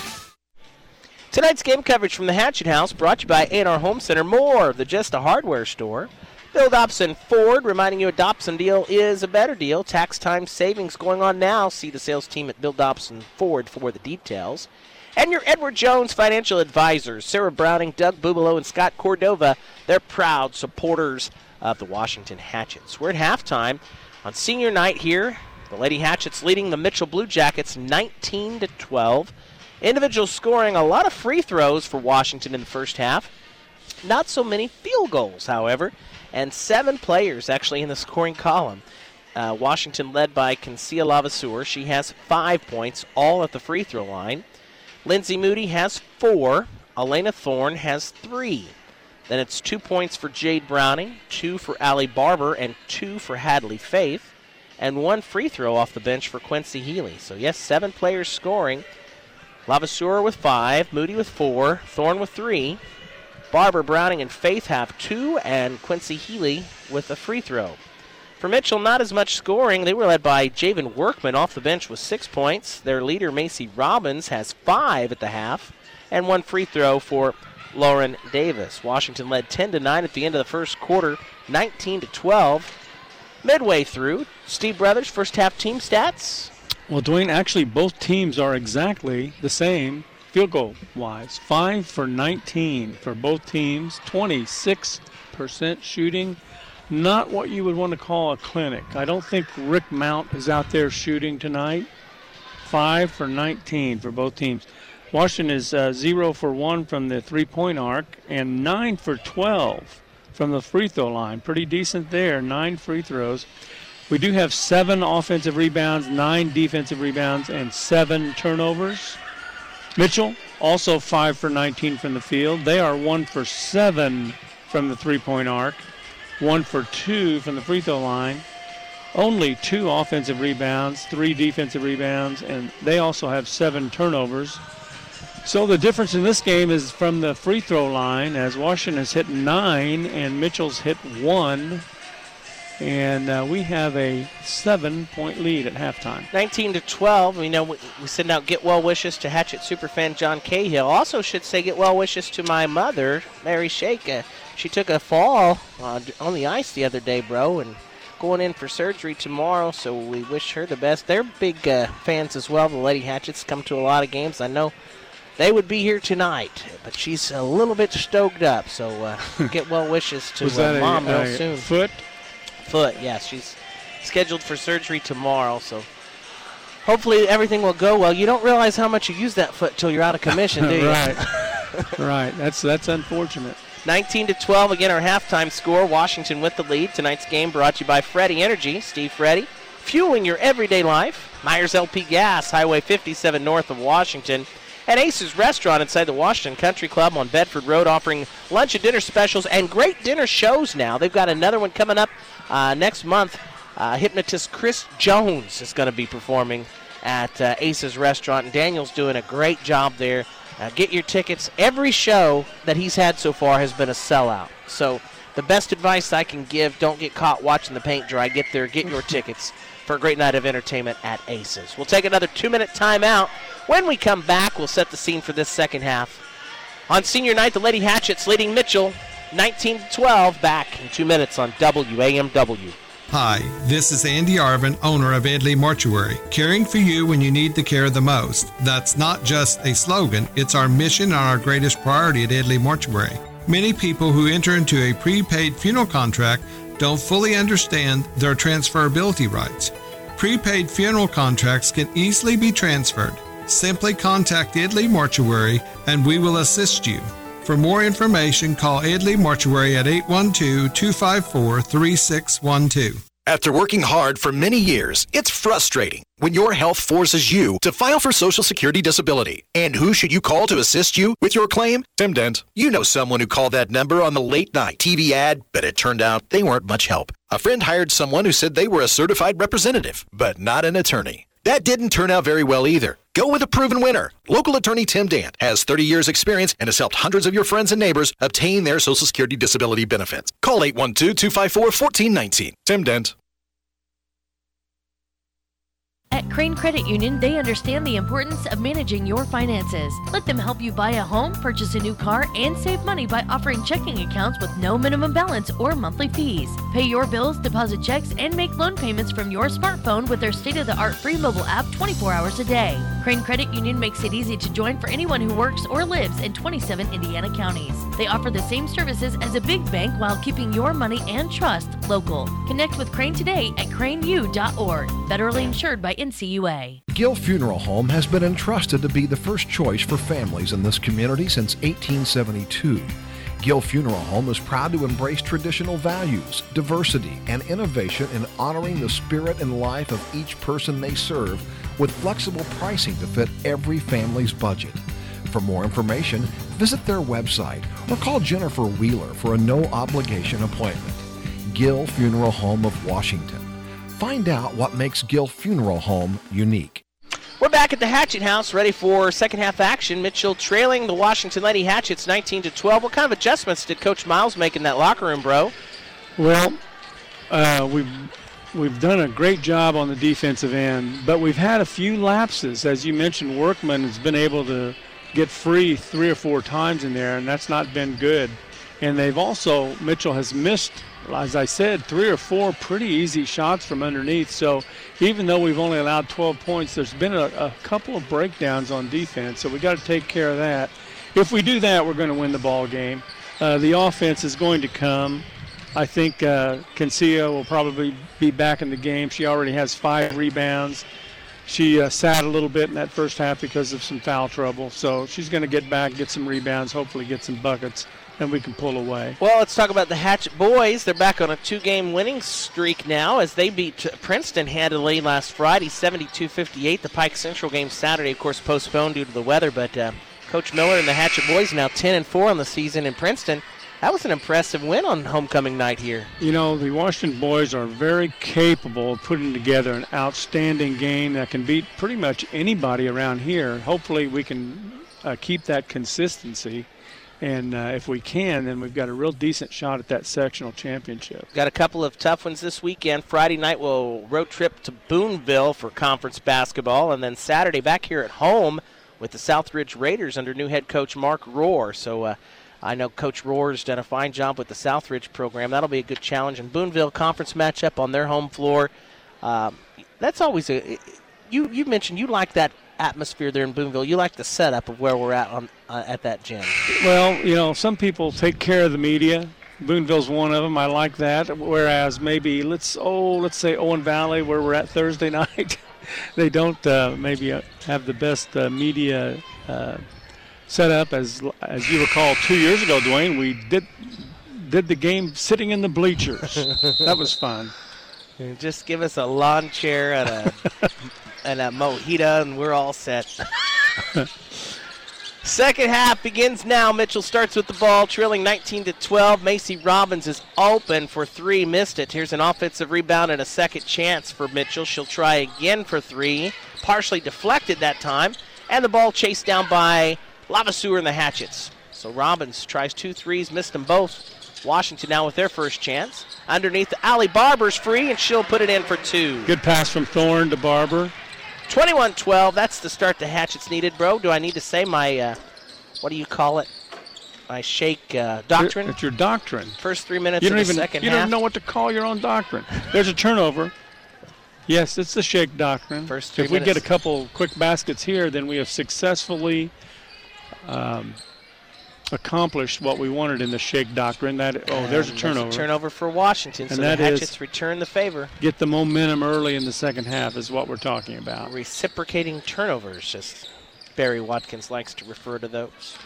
B: Tonight's game coverage from the Hatchet House brought to you by A&R Home Center, more than just a hardware store. Bill Dobson Ford, reminding you a Dobson deal is a better deal. Tax time savings going on now. See the sales team at Bill Dobson Ford for the details. And your Edward Jones financial advisors, Sarah Browning, Doug Bubalo, and Scott Cordova. They're proud supporters of the Washington Hatchets. We're at halftime on senior night here. The Lady Hatchets leading the Mitchell Blue Jackets 19-12. Individual scoring, a lot of free throws for Washington in the first half. Not so many field goals, however, and 7 players actually in the scoring column. Washington led by Kencia Lavaseur. She has 5 points, all at the free throw line. Lindsay Moody has 4. Elena Thorne has 3. Then it's 2 points for Jade Browning, 2 for Allie Barber, and 2 for Hadley Faith, and 1 free throw off the bench for Quincy Healy. So, yes, 7 players scoring. Lavaseur with 5, Moody with 4, Thorne with 3. Barber, Browning, and Faith have 2, and Quincy Healy with a free throw. For Mitchell, not as much scoring. They were led by Javen Workman off the bench with 6 points. Their leader, Macy Robbins, has 5 at the half, and 1 free throw for Lauren Davis. Washington led 10-9 at the end of the first quarter, 19-12. Midway through, Steve Brothers, first half team stats.
E: Well, Dwayne, actually both teams are exactly the same field goal-wise. 5 for 19 for both teams, 26% shooting. Not what you would want to call a clinic. I don't think Rick Mount is out there shooting tonight. 5 for 19 for both teams. Washington is 0 for 1 from the three-point arc and 9 for 12 from the free throw line. Pretty decent there, 9 free throws. We do have 7 offensive rebounds, 9 defensive rebounds, and 7 turnovers. Mitchell, also 5 for 19 from the field. They are 1 for 7 from the three-point arc, 1 for 2 from the free throw line. Only 2 offensive rebounds, 3 defensive rebounds, and they also have 7 turnovers. So the difference in this game is from the free throw line, as Washington has hit 9 and Mitchell's hit 1. And we have a 7-point lead at halftime.
B: 19-12. We know we send out get well wishes to Hatchet superfan John Cahill. Also should say get well wishes to my mother, Mary Shake. She took a fall on the ice the other day, bro, and going in for surgery tomorrow, so we wish her the best. They're big fans as well. The Lady Hatchets come to a lot of games. I know they would be here tonight, but she's a little bit stoked up, so get well wishes to Mom real soon. Foot, yes. She's scheduled for surgery tomorrow, so hopefully everything will go well. You don't realize how much you use that foot till you're out of commission, do you?
E: Right. Right. That's unfortunate.
B: 19-12, again, our halftime score. Washington with the lead. Tonight's game brought to you by Freddie Energy. Steve Freddie, fueling your everyday life. Myers LP Gas, Highway 57 north of Washington. And Ace's Restaurant inside the Washington Country Club on Bedford Road, offering lunch and dinner specials and great dinner shows now. They've got another one coming up next month. Hypnotist Chris Jones is going to be performing at Ace's Restaurant, and Daniel's doing a great job there. Get your tickets. Every show that he's had so far has been a sellout. So the best advice I can give, don't get caught watching the paint dry. Get there, get your tickets for a great night of entertainment at Ace's. We'll take another 2-minute timeout. When we come back, we'll set the scene for this second half. On senior night, the Lady Hatchets leading Mitchell 19-12. Back in 2 minutes on WAMW.
S: Hi, this is Andy Arvin, owner of Edley Mortuary, caring for you when you need the care the most. That's not just a slogan, it's our mission and our greatest priority at Edley Mortuary. Many people who enter into a prepaid funeral contract don't fully understand their transferability rights. Prepaid funeral contracts can easily be transferred. Simply contact Edley Mortuary and we will assist you. For more information, call Edley Mortuary at 812-254-3612.
T: After working hard for many years, it's frustrating when your health forces you to file for Social Security disability. And who should you call to assist you with your claim? Tim Dent. You know someone who called that number on the late night TV ad, but it turned out they weren't much help. A friend hired someone who said they were a certified representative, but not an attorney. That didn't turn out very well either. Go with a proven winner. Local attorney Tim Dant has 30 years experience and has helped hundreds of your friends and neighbors obtain their Social Security disability benefits. Call 812-254-1419. Tim Dant.
U: At Crane Credit Union, they understand the importance of managing your finances. Let them help you buy a home, purchase a new car, and save money by offering checking accounts with no minimum balance or monthly fees. Pay your bills, deposit checks, and make loan payments from your smartphone with their state-of-the-art free mobile app 24 hours a day. Crane Credit Union makes it easy to join for anyone who works or lives in 27 Indiana counties. They offer the same services as a big bank while keeping your money and trust local. Connect with Crane today at craneu.org. Federally insured by NCUA.
V: Gill Funeral Home has been entrusted to be the first choice for families in this community since 1872. Gill Funeral Home is proud to embrace traditional values, diversity, and innovation in honoring the spirit and life of each person they serve with flexible pricing to fit every family's budget. For more information, visit their website or call Jennifer Wheeler for a no-obligation appointment. Gill Funeral Home of Washington. Find out what makes Gill Funeral Home unique.
B: We're back at the Hatchet House, ready for second half action. Mitchell trailing the Washington Lady Hatchets 19-12. What kind of adjustments did Coach Miles make in that locker room, bro?
E: Well, we've done a great job on the defensive end, but we've had a few lapses. As you mentioned, Workman has been able to get free 3 or 4 times in there, and that's not been good. And they've also, Mitchell has missed, as I said, 3 or 4 pretty easy shots from underneath. So even though we've only allowed 12 points, there's been a couple of breakdowns on defense. So we got to take care of that. If we do that, we're going to win the ball game. The offense is going to come. I think Cancia will probably be back in the game. She already has 5 rebounds. She sat a little bit in that first half because of some foul trouble. So she's going to get back, get some rebounds, hopefully get some buckets, and we can pull away.
B: Well, let's talk about the Hatchet boys. They're back on a 2-game winning streak now as they beat Princeton handily last Friday, 72-58. The Pike Central game Saturday, of course, postponed due to the weather. But Coach Miller and the Hatchet boys now 10-4 on the season in Princeton. That was an impressive win on homecoming night here.
E: You know, the Washington boys are very capable of putting together an outstanding game that can beat pretty much anybody around here. Hopefully we can keep that consistency. And if we can, then we've got a real decent shot at that sectional championship.
B: Got a couple of tough ones this weekend. Friday night we'll road trip to Boonville for conference basketball. And then Saturday back here at home with the Southridge Raiders under new head coach Mark Rohr. So I know Coach Rohr's done a fine job with the Southridge program. That'll be a good challenge. And Boonville conference matchup on their home floor. That's always you mentioned you like that atmosphere there in Boonville. You like the setup of where we're at at that gym.
E: Well, you know, some people take care of the media. Boonville's one of them. I like that. Whereas maybe let's say Owen Valley, where we're at Thursday night, they don't maybe have the best media setup. As you recall, 2 years ago, Dwayne, we did the game sitting in the bleachers. That was fun.
B: Just give us a lawn chair and a mojito, and we're all set. Second half begins now. Mitchell starts with the ball, trailing 19-12. Macy Robbins is open for 3, missed it. Here's an offensive rebound and a second chance for Mitchell. She'll try again for 3, partially deflected that time, and the ball chased down by Lavaseur and the Hatchets. So Robbins tries 2 threes, missed them both. Washington now with their first chance. Underneath, Allie Barber's free, and she'll put it in for 2.
E: Good pass from Thorne to Barber.
B: 21-12, that's the start the Hatchets needed, bro. Do I need to say my, what do you call it? My shake doctrine?
E: It's your doctrine.
B: First 3 minutes of the second half.
E: You don't even know what to call your own doctrine. There's a turnover. Yes, it's the shake doctrine.
B: First 3
E: minutes.
B: If
E: we get a couple quick baskets here, then we have successfully accomplished what we wanted in the shake doctrine. There's a turnover.
B: There's a turnover for Washington,
E: and
B: so the Hatchets return the favor.
E: Get the momentum early in the second half is what we're talking about.
B: Reciprocating turnovers, as Barry Watkins likes to refer to those.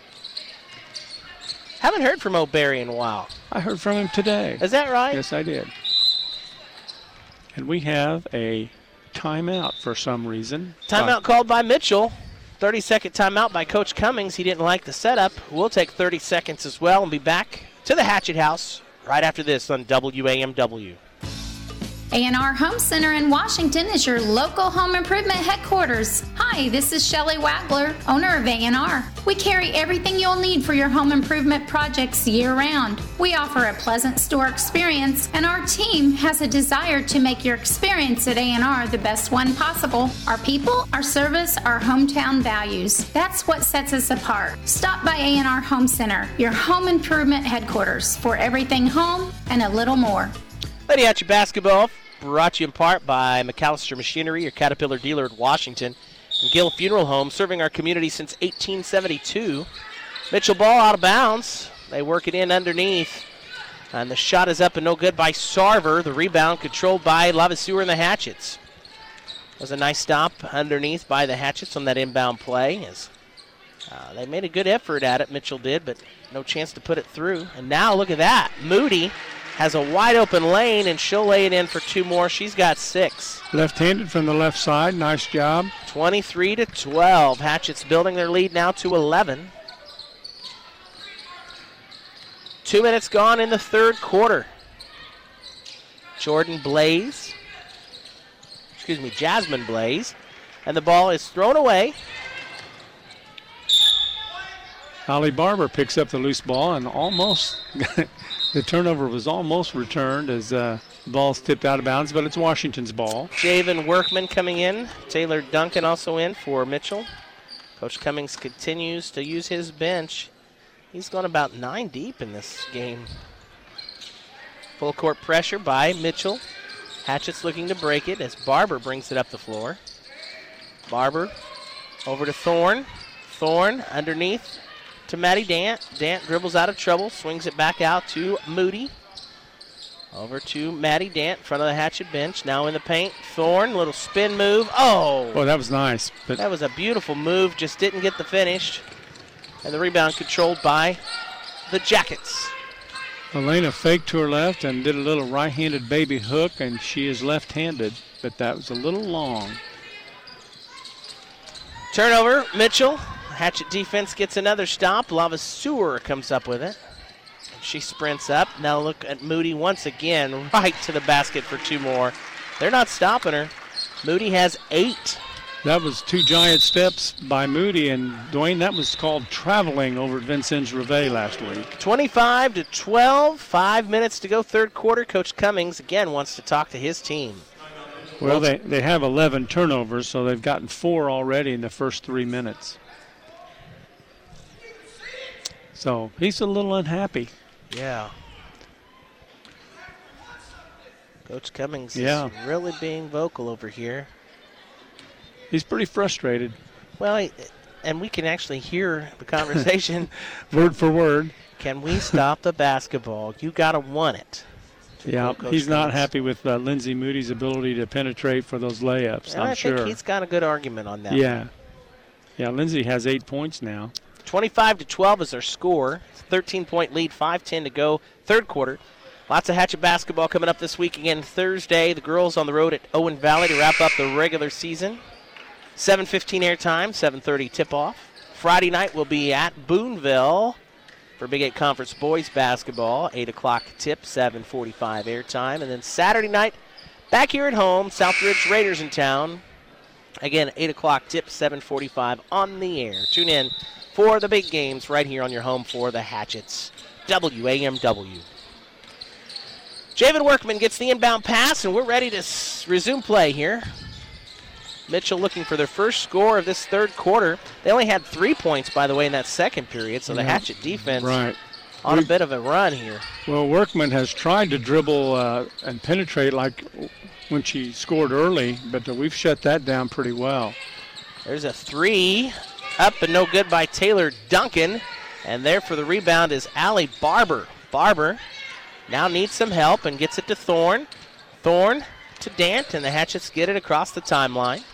B: Haven't heard from O'Barry in a while.
E: I heard from him today.
B: Is that right?
E: Yes, I did. And we have a timeout for some reason.
B: Timeout called by Mitchell. 30-second timeout by Coach Cummings. He didn't like the setup. We'll take 30 seconds as well and be back to the Hatchet House right after this on WAMW.
F: A&R Home Center in Washington is your local home improvement headquarters. Hi, this is Shelley Wagler, owner of A&R. We carry everything you'll need for your home improvement projects year-round. We offer a pleasant store experience, and our team has a desire to make your experience at A&R the best one possible. Our people, our service, our hometown values. That's what sets us apart. Stop by A&R Home Center, your home improvement headquarters, for everything home and a little more.
B: Lady Hatchet Basketball brought to you in part by McAllister Machinery, your Caterpillar dealer at Washington, and Gill Funeral Home, serving our community since 1872. Mitchell ball out of bounds. They work it in underneath, and the shot is up and no good by Sarver. The rebound controlled by Lavaseur and the Hatchets. It was a nice stop underneath by the Hatchets on that inbound play. As they made a good effort at it, Mitchell did, but no chance to put it through. And now look at that. Moody has a wide open lane, and she'll lay it in for 2 more. She's got 6.
E: Left-handed from the left side. Nice job.
B: 23-12. Hatchets building their lead now to 11. 2 minutes gone in the third quarter. Jasmine Blaze. And the ball is thrown away.
E: Allie Barber picks up the loose ball and almost the turnover was almost returned as the ball's tipped out of bounds, but it's Washington's ball.
B: Javen Workman coming in. Taylor Duncan also in for Mitchell. Coach Cummings continues to use his bench. He's gone about 9 deep in this game. Full court pressure by Mitchell. Hatchets looking to break it as Barber brings it up the floor. Barber over to Thorne. Thorne underneath to Maddie Dant. Dant dribbles out of trouble, swings it back out to Moody. Over to Maddie Dant, front of the Hatchet bench. Now in the paint. Thorne, little spin move. Oh,
E: that was nice. But
B: that was a beautiful move, just didn't get the finish. And the rebound controlled by the Jackets.
E: Elena faked to her left and did a little right-handed baby hook, and she is left-handed, but that was a little long.
B: Turnover, Mitchell. Hatchet defense gets another stop. Lavaseur comes up with it. She sprints up. Now look at Moody once again, right to the basket for 2 more. They're not stopping her. Moody has 8.
E: That was 2 giant steps by Moody, and Dwayne, that was called traveling over at Vincennes Reveille last week.
B: 25-12, 5 minutes to go, third quarter. Coach Cummings again wants to talk to his team.
E: Well, they have 11 turnovers, so they've gotten 4 already in the first 3 minutes. So he's a little unhappy.
B: Yeah. Coach Cummings is really being vocal over here.
E: He's pretty frustrated.
B: Well, and we can actually hear the conversation.
E: Word for word.
B: Can we stop the basketball? You got to want it.
E: Yeah, he's not happy with Lindsey Moody's ability to penetrate for those layups,
B: and
E: I'm sure.
B: I think he's got a good argument on that.
E: Yeah. Yeah, Lindsey has 8 points now.
B: 25-12 is their score. 13-point lead, 5:10 to go, third quarter. Lots of Hatchet basketball coming up this week again Thursday. The girls on the road at Owen Valley to wrap up the regular season. 7:15 airtime, 7:30 tip-off. Friday night we'll be at Boonville for Big 8 Conference boys basketball. 8 o'clock tip, 7:45 airtime. And then Saturday night, back here at home, Southridge Raiders in town. Again, 8 o'clock tip, 7:45 on the air. Tune in for the big games right here on your home for the Hatchets. WAMW. Javen Workman gets the inbound pass, and we're ready to resume play here. Mitchell looking for their first score of this third quarter. They only had 3 points, by the way, in that second period, so the Hatchet defense on a bit of a run here.
E: Well, Workman has tried to dribble and penetrate like when she scored early, but we've shut that down pretty well.
B: There's a 3. Up and no good by Taylor Duncan. And there for the rebound is Allie Barber. Barber now needs some help and gets it to Thorne. Thorne to Dant, and the Hatchets get it across the timeline.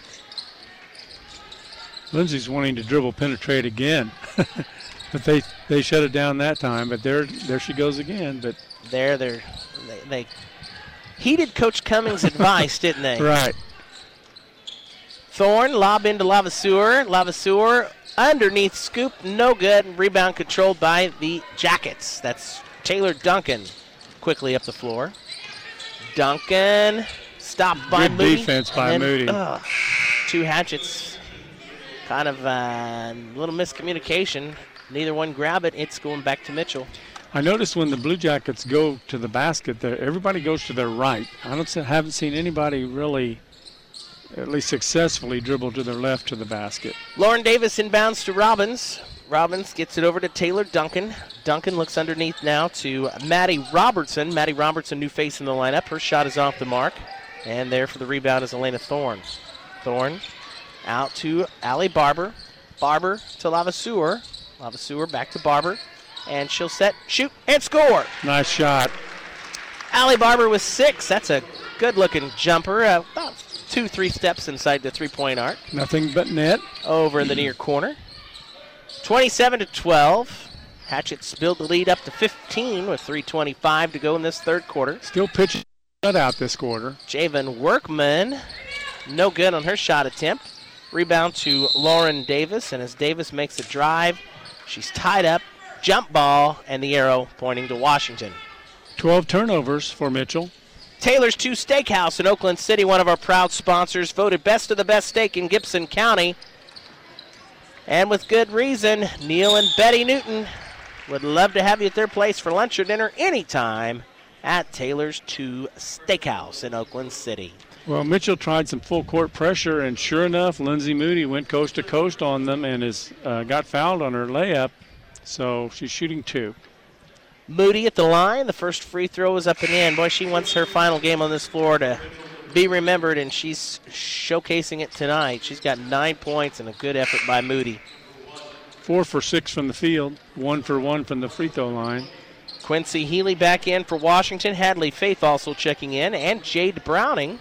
E: Lindsay's wanting to dribble penetrate again. But they shut it down that time. But there she goes again. But
B: they heeded Coach Cummings' advice, didn't they?
E: Right.
B: Thorne, lob into Lavaseur. Lavaseur underneath scoop, no good. Rebound controlled by the Jackets. That's Taylor Duncan quickly up the floor. Duncan stop by
E: Good
B: Moody.
E: defense by
B: And then,
E: Moody.
B: 2 hatchets. Kind of a little miscommunication. Neither one grab it. It's going back to Mitchell.
E: I noticed when the Blue Jackets go to the basket, everybody goes to their right. Haven't seen anybody really, at least successfully, dribble to their left to the basket.
B: Lauren Davis inbounds to Robbins. Robbins gets it over to Taylor Duncan. Duncan looks underneath now to Maddie Robertson. Maddie Robertson, new face in the lineup. Her shot is off the mark. And there for the rebound is Elena Thorne. Thorne out to Allie Barber. Barber to Lavaseur. Lavaseur back to Barber. And she'll set, shoot, and score.
E: Nice shot.
B: Allie Barber with 6. That's a good-looking jumper. About 2-3 steps inside the three-point arc.
E: Nothing but net.
B: Over in the near corner. 27-12. Hatchets build the lead up to 15 with 3:25 to go in this third quarter.
E: Still pitching shutout this quarter.
B: Javen Workman, no good on her shot attempt. Rebound to Lauren Davis, and as Davis makes a drive, she's tied up. Jump ball, and the arrow pointing to Washington.
E: 12 turnovers for Mitchell.
B: Taylor's 2 Steakhouse in Oakland City, one of our proud sponsors, voted best of the best steak in Gibson County. And with good reason, Neil and Betty Newton would love to have you at their place for lunch or dinner anytime at Taylor's 2 Steakhouse in Oakland City.
E: Well, Mitchell tried some full court pressure, and sure enough, Lindsay Moody went coast to coast on them and got fouled on her layup. So she's shooting 2.
B: Moody at the line. The first free throw is up and in. Boy, she wants her final game on this floor to be remembered, and she's showcasing it tonight. She's got 9 points and a good effort by Moody.
E: 4 for 6 from the field, 1 for 1 from the free throw line.
B: Quincy Healy back in for Washington. Hadley Faith also checking in, and Jade Browning.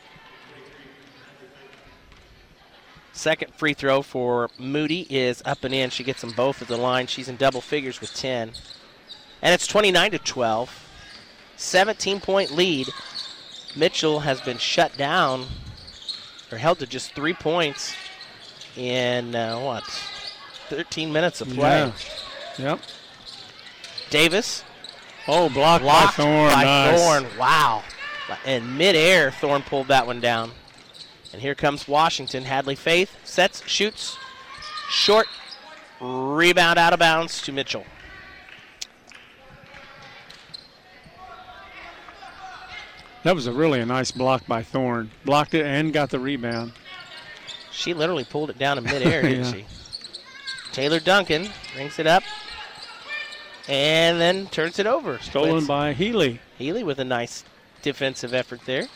B: Second free throw for Moody is up and in. She gets them both at the line. She's in double figures with 10. And it's 29-12. 17-point lead. Mitchell has been shut down or held to just 3 points in, 13 minutes of play.
E: Yeah. Yep.
B: Davis.
E: Oh, blocked by Thorne. Nice.
B: Thorne. Wow. In midair, Thorne pulled that one down. And here comes Washington. Hadley Faith sets, shoots, short, rebound out of bounds to Mitchell.
E: That was a nice block by Thorne. Blocked it and got the rebound.
B: She literally pulled it down in midair, didn't she? Taylor Duncan brings it up and then turns it over.
E: Stolen by Healy.
B: Healy with a nice defensive effort there.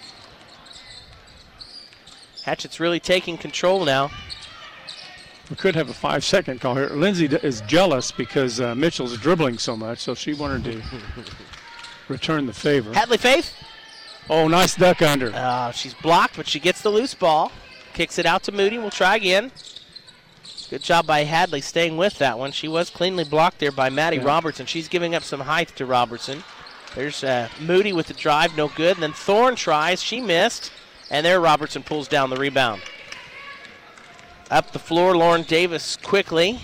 B: Hatchet's really taking control now.
E: We could have a 5-second call here. Lindsay is jealous because Mitchell's dribbling so much, so she wanted to return the favor.
B: Hadley Faith.
E: Oh, nice duck under.
B: She's blocked, but she gets the loose ball. Kicks it out to Moody. We'll try again. Good job by Hadley staying with that one. She was cleanly blocked there by Maddie Robertson. She's giving up some height to Robertson. There's Moody with the drive, no good. And then Thorne tries. She missed. And there Robertson pulls down the rebound. Up the floor, Lauren Davis quickly.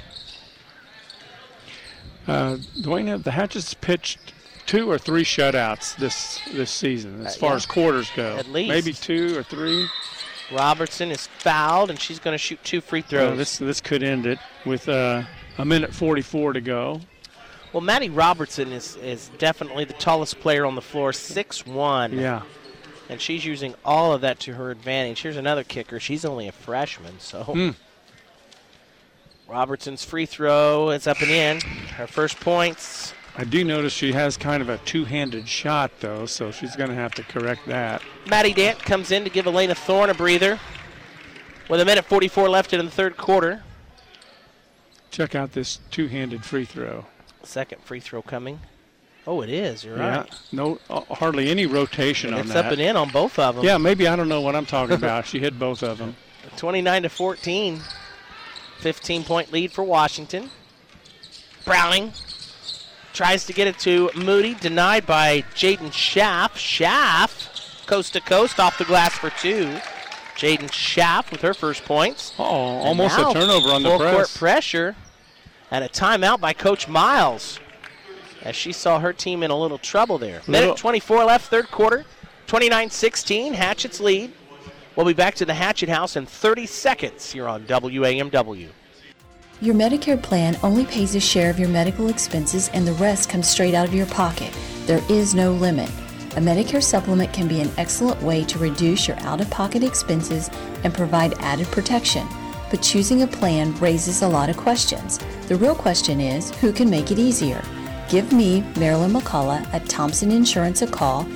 E: Dwayne, the Hatchets pitched 2 or 3 shutouts this season as far as quarters go.
B: At least.
E: Maybe 2 or 3.
B: Robertson is fouled, and she's going to shoot 2 free throws.
E: This could end it with a minute 44 to go.
B: Well, Maddie Robertson is definitely the tallest player on the floor, 6'1".
E: Yeah.
B: And she's using all of that to her advantage. Here's another kicker. She's only a freshman, so. Robertson's free throw is up and in. Her first points.
E: I do notice she has kind of a two-handed shot, though, so she's going to have to correct that.
B: Maddie Dant comes in to give Elena Thorne a breather with a minute 44 left in the third quarter.
E: Check out this two-handed free throw.
B: Second free throw coming. Oh, it is. You're right.
E: No, hardly any rotation on that.
B: It's up and in on both of them.
E: Yeah, maybe I don't know what I'm talking about. She hit both of them.
B: 29-14. 15-point lead for Washington. Browning tries to get it to Moody. Denied by Jaden Schaff. Schaff, coast to coast, off the glass for 2. Jaden Schaff with her first points.
E: Almost a turnover on the press.
B: Full court pressure. And a timeout by Coach Miles, as she saw her team in a little trouble there. Minute 24 left, third quarter. 29-16, Hatchett's lead. We'll be back to the Hatchet House in 30 seconds here on WAMW.
G: Your Medicare plan only pays a share of your medical expenses and the rest comes straight out of your pocket. There is no limit. A Medicare supplement can be an excellent way to reduce your out-of-pocket expenses and provide added protection. But choosing a plan raises a lot of questions. The real question is, who can make it easier? Give me, Marilyn McCullough, at Thompson Insurance a call,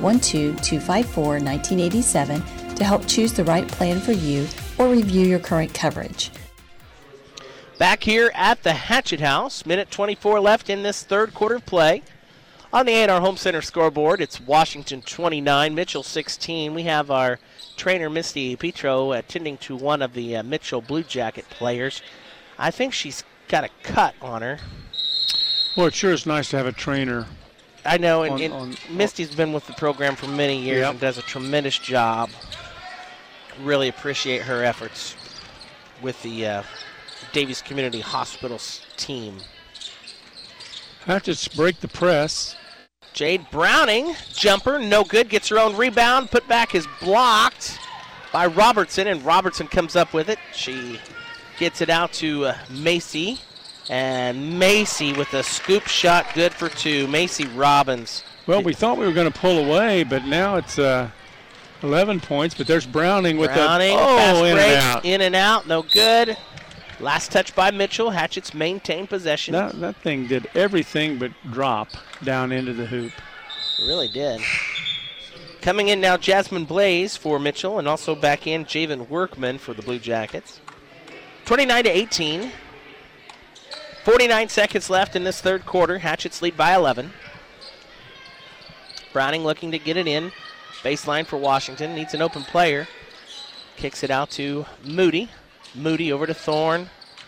G: 812-254-1987, to help choose the right plan for you or review your current coverage.
B: Back here at the Hatchet House, minute 24 left in this third quarter of play. On the A&R Home Center scoreboard, it's Washington 29, Mitchell 16. We have our trainer, Misty Petro, attending to one of the Mitchell Blue Jacket players. I think she's got a cut on her.
E: Well, it sure is nice to have a trainer.
B: I know, and Misty's been with the program for many years and does a tremendous job. Really appreciate her efforts with the Davies Community Hospital's team.
E: Hatchets break the press.
B: Jade Browning, jumper, no good, gets her own rebound. Put back is blocked by Robertson, and Robertson comes up with it. She gets it out to Macy, and Macy with a scoop shot, good for two. Macy Robbins.
E: Well, we thought we were going to pull away, but now it's 11 points, but there's Browning with
B: Browning, fast break, in and out, no good. Last touch by Mitchell. Hatchets maintain possession.
E: That thing did everything but drop down into the hoop.
B: It really did. Coming in now, Jasmine Blaze for Mitchell, and also back in Javen Workman for the Blue Jackets. 29-18. 49 seconds left in this third quarter. Hatchets lead by 11. Browning looking to get it in. Baseline for Washington. Needs an open player. Kicks it out to Moody. Moody over to Thorne.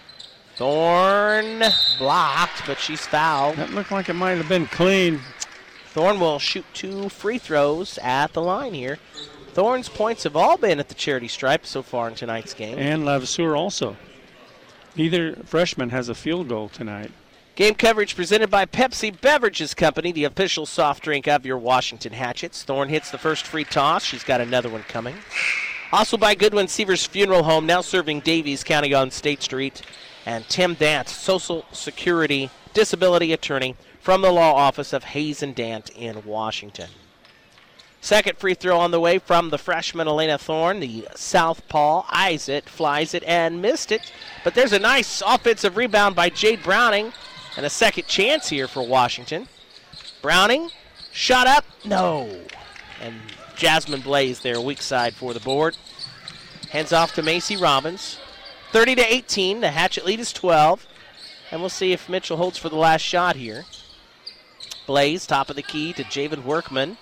B: Thorne blocked, but she's fouled.
E: That looked like it might have been clean.
B: Thorne will shoot 2 free throws at the line here. Thorne's points have all been at the charity stripe so far in tonight's game.
E: And Levasseur also. Neither freshman has a field goal tonight.
B: Game coverage presented by Pepsi Beverages Company, the official soft drink of your Washington Hatchets. Thorne hits the first free toss. She's got another one coming. Also by Goodwin Seavers Funeral Home, now serving Davies County on State Street. And Tim Dant, Social Security Disability Attorney from the law office of Hayes and Dant in Washington. Second free throw on the way from the freshman Elena Thorne. The southpaw eyes it, flies it, and missed it. But there's a nice offensive rebound by Jade Browning. And a second chance here for Washington. Browning, shot up, no. And Jasmine Blaze there, weak side for the board. Hands off to Macy Robbins. 30-18, the Hatchet lead is 12. And we'll see if Mitchell holds for the last shot here. Blaze, top of the key to Javen Workman.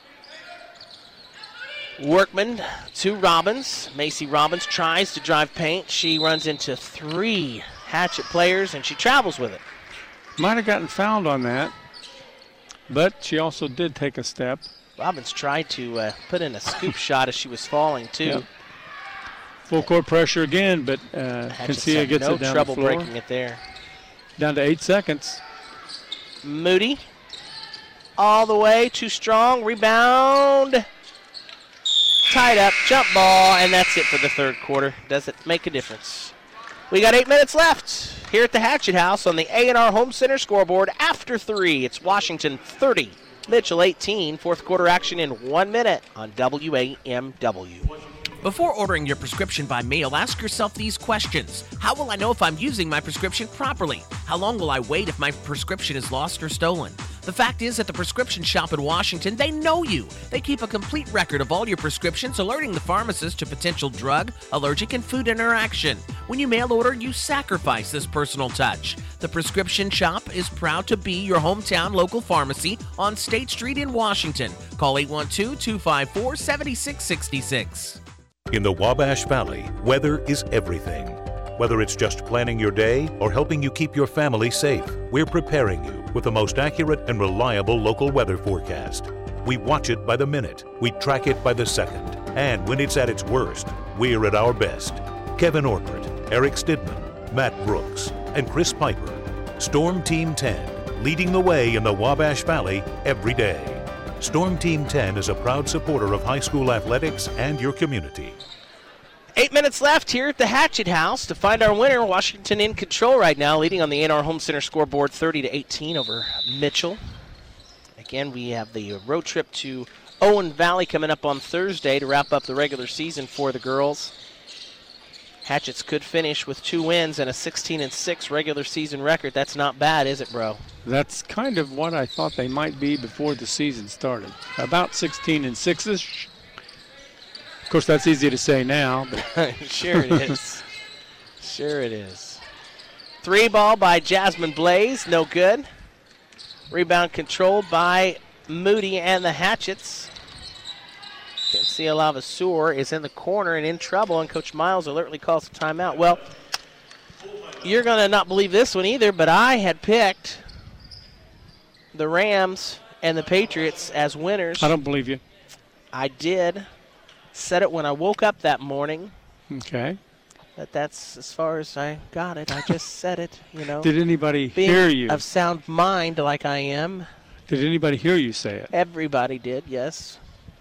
B: Workman to Robbins. Macy Robbins tries to drive paint. She runs into 3 Hatchet players, and she travels with it.
E: Might have gotten fouled on that, but she also did take a step.
B: Robbins tried to put in a scoop shot as she was falling, too.
E: Yep. Full court pressure again, but Cancia gets it down the floor.
B: No trouble breaking it there.
E: Down to 8 seconds.
B: Moody all the way, too strong. Rebound. Tied up, jump ball, and that's it for the third quarter. Does it make a difference? We got 8 minutes left here at the Hatchet House on the A&R Home Center scoreboard. After 3, it's Washington 30, Mitchell 18. Fourth quarter action in 1 minute on WAMW.
D: Before ordering your prescription by mail, ask yourself these questions. How will I know if I'm using my prescription properly? How long will I wait if my prescription is lost or stolen? The fact is, at the prescription shop in Washington, they know you. They keep a complete record of all your prescriptions, alerting the pharmacist to potential drug, allergic, and food interaction. When you mail order, you sacrifice this personal touch. The prescription shop is proud to be your hometown local pharmacy on State Street in Washington. Call 812-254-7666.
L: In the Wabash Valley, weather is everything. Whether it's just planning your day or helping you keep your family safe, we're preparing you with the most accurate and reliable local weather forecast. We watch it by the minute, we track it by the second, and when it's at its worst, we're at our best. Kevin Orpert, Eric Stidman, Matt Brooks, and Chris Piper. Storm Team 10, leading the way in the Wabash Valley every day. Storm Team 10 is a proud supporter of high school athletics and your community.
B: 8 minutes left here at the Hatchet House to find our winner. Washington in control right now, leading on the A&R Home Center scoreboard 30-18 over Mitchell. Again, we have the road trip to Owen Valley coming up on Thursday to wrap up the regular season for the girls. Hatchets could finish with 2 wins and a 16-6 regular season record. That's not bad, is it, bro?
E: That's kind of what I thought they might be before the season started. About 16-6-ish. Of course, that's easy to say now. But
B: Sure it is. Sure it is. 3 ball by Jasmine Blaze, no good. Rebound controlled by Moody and the Hatchets. Ciencia Lavaseur is in the corner and in trouble, and Coach Miles alertly calls a timeout. Well, you're going to not believe this one either, but I had picked the Rams and the Patriots as winners.
E: I don't believe you.
B: I did. Said it when I woke up that morning.
E: Okay.
B: But that's as far as I got it. I just said it, you know.
E: Did anybody
B: Being
E: hear you?
B: of sound mind like I am.
E: Did anybody hear you say it?
B: Everybody did, yes.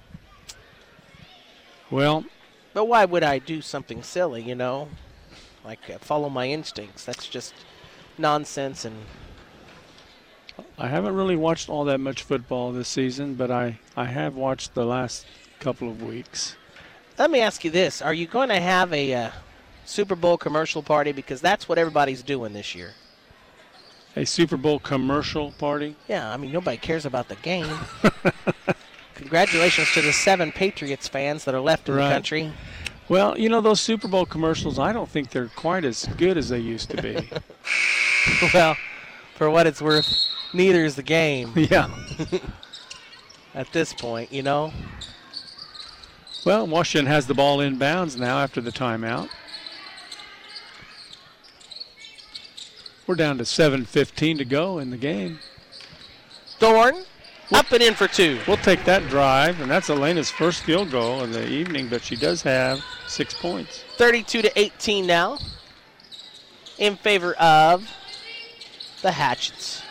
E: Well.
B: But why would I do something silly, you know? Like follow my instincts. That's just nonsense. And
E: I haven't really watched all that much football this season, but I have watched the last couple of weeks.
B: Let me ask you this. Are you going to have a Super Bowl commercial party? Because that's what everybody's doing this year.
E: A Super Bowl commercial party?
B: Yeah, I mean, nobody cares about the game. Congratulations to the 7 Patriots fans that are left in the country.
E: Well, you know, those Super Bowl commercials, I don't think they're quite as good as they used to be.
B: Well, for what it's worth, neither is the game.
E: Yeah.
B: At this point, you know.
E: Well, Washington has the ball inbounds now after the timeout. We're down to 7:15 to go in the game.
B: Thorne, up and in for 2.
E: We'll take that drive, and that's Elena's first field goal in the evening, but she does have 6 points.
B: 32-18 now in favor of the Hatchets.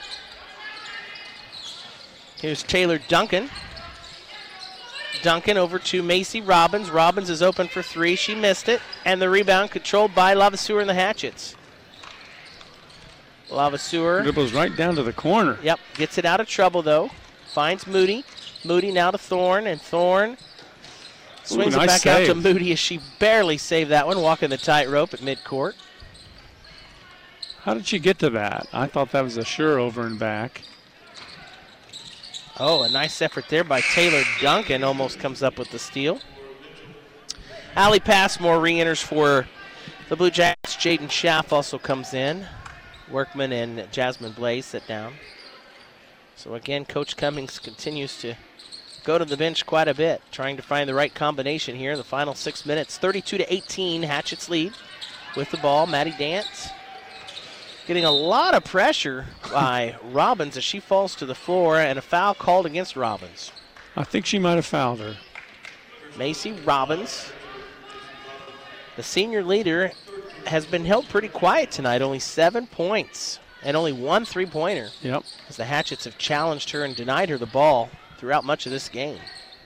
B: Here's Taylor Duncan. Duncan over to Macy Robbins. Robbins is open for 3. She missed it. And the rebound controlled by Lavaseur and the Hatchets. Lavaseur
E: dribbles right down to the corner.
B: Yep. Gets it out of trouble, though. Finds Moody. Moody now to Thorne. And Thorne swings it back out to Moody as she barely saved that one, walking the tightrope at midcourt.
E: How did she get to that? I thought that was a sure over and back.
B: Oh, a nice effort there by Taylor Duncan. Almost comes up with the steal. Allie Passmore re-enters for the Blue Jackets. Jaden Schaff also comes in. Workman and Jasmine Blaze sit down. So again, Coach Cummings continues to go to the bench quite a bit, trying to find the right combination here in the final 6 minutes. 32-18, Hatchets lead with the ball. Maddie Dance getting a lot of pressure by Robbins as she falls to the floor, and a foul called against Robbins.
E: I think she might have fouled her.
B: Macy Robbins, the senior leader, has been held pretty quiet tonight. Only 7 points and only 1 3-pointer.
E: Yep.
B: As the Hatchets have challenged her and denied her the ball throughout much of this game.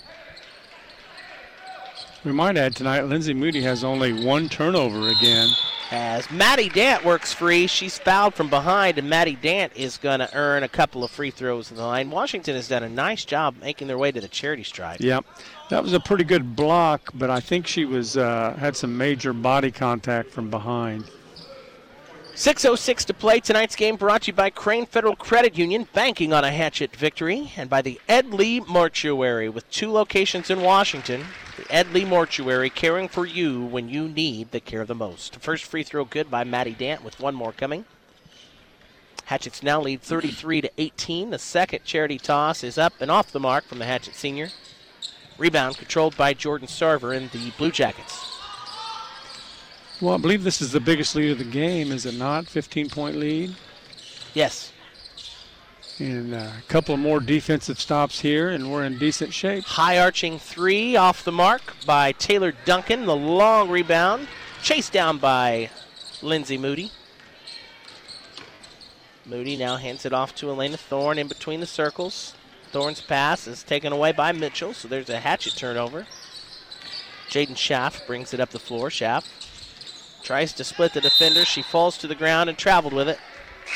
E: We might add tonight, Lindsay Moody has only 1 turnover again.
B: As Maddie Dant works free, she's fouled from behind, and Maddie Dant is going to earn a couple of free throws in the line. Washington has done a nice job making their way to the charity stripe.
E: Yep. That was a pretty good block, but I think she was had some major body contact from behind.
B: 6:06 to play. Tonight's game brought to you by Crane Federal Credit Union, banking on a Hatchet victory, and by the Ed Lee Mortuary with 2 locations in Washington. The Ed Lee Mortuary, caring for you when you need the care the most. The first free throw good by Maddie Dant with 1 more coming. Hatchets now lead 33-18. The second charity toss is up and off the mark from the Hatchet senior. Rebound controlled by Jordan Sarver in the Blue Jackets.
E: Well, I believe this is the biggest lead of the game, is it not? 15-point lead?
B: Yes.
E: And a couple of more defensive stops here, and we're in decent shape.
B: High arching 3 off the mark by Taylor Duncan. The long rebound chased down by Lindsay Moody. Moody now hands it off to Elena Thorne in between the circles. Thorne's pass is taken away by Mitchell, so there's a Hatchet turnover. Jaden Schaff brings it up the floor. Schaff tries to split the defender. She falls to the ground and traveled with it.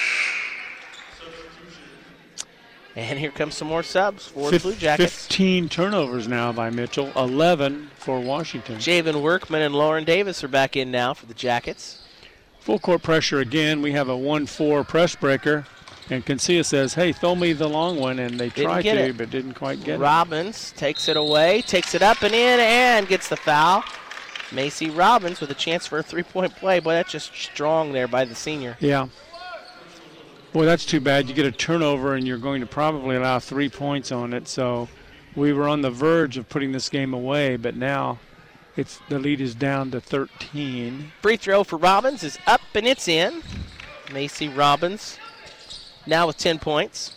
B: And here comes some more subs for the Blue Jackets.
E: 15 turnovers now by Mitchell, 11 for Washington.
B: Javen Workman and Lauren Davis are back in now for the Jackets.
E: Full court pressure again. We have a 1-4 press breaker. And Cancia says, hey, throw me the long one. And they tried to, but didn't quite get it.
B: Robbins takes it away, takes it up and in, and gets the foul. Macy Robbins with a chance for a three-point play. Boy, that's just strong there by the senior.
E: Yeah. Boy, that's too bad. You get a turnover, and you're going to probably allow 3 points on it. So we were on the verge of putting this game away, but now the lead is down to 13.
B: Free throw for Robbins is up, and it's in. Macy Robbins now with 10 points.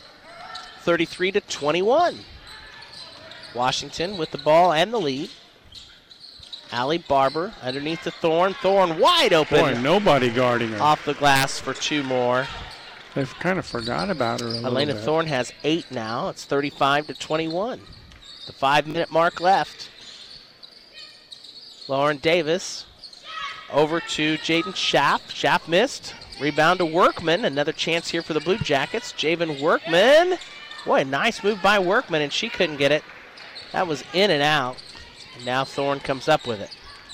B: 33-21. Washington with the ball and the lead. Allie Barber underneath the Thorne. Thorne wide open.
E: Boy, nobody guarding her.
B: Off the glass for 2 more.
E: They've kind of forgot about her a little bit.
B: Elena Thorne has 8 now. It's 35-21. The 5-minute mark left. Lauren Davis over to Jaden Schaff. Schaff missed. Rebound to Workman. Another chance here for the Blue Jackets. Javen Workman. Boy, a nice move by Workman, and she couldn't get it. That was in and out. And now Thorne comes up with it.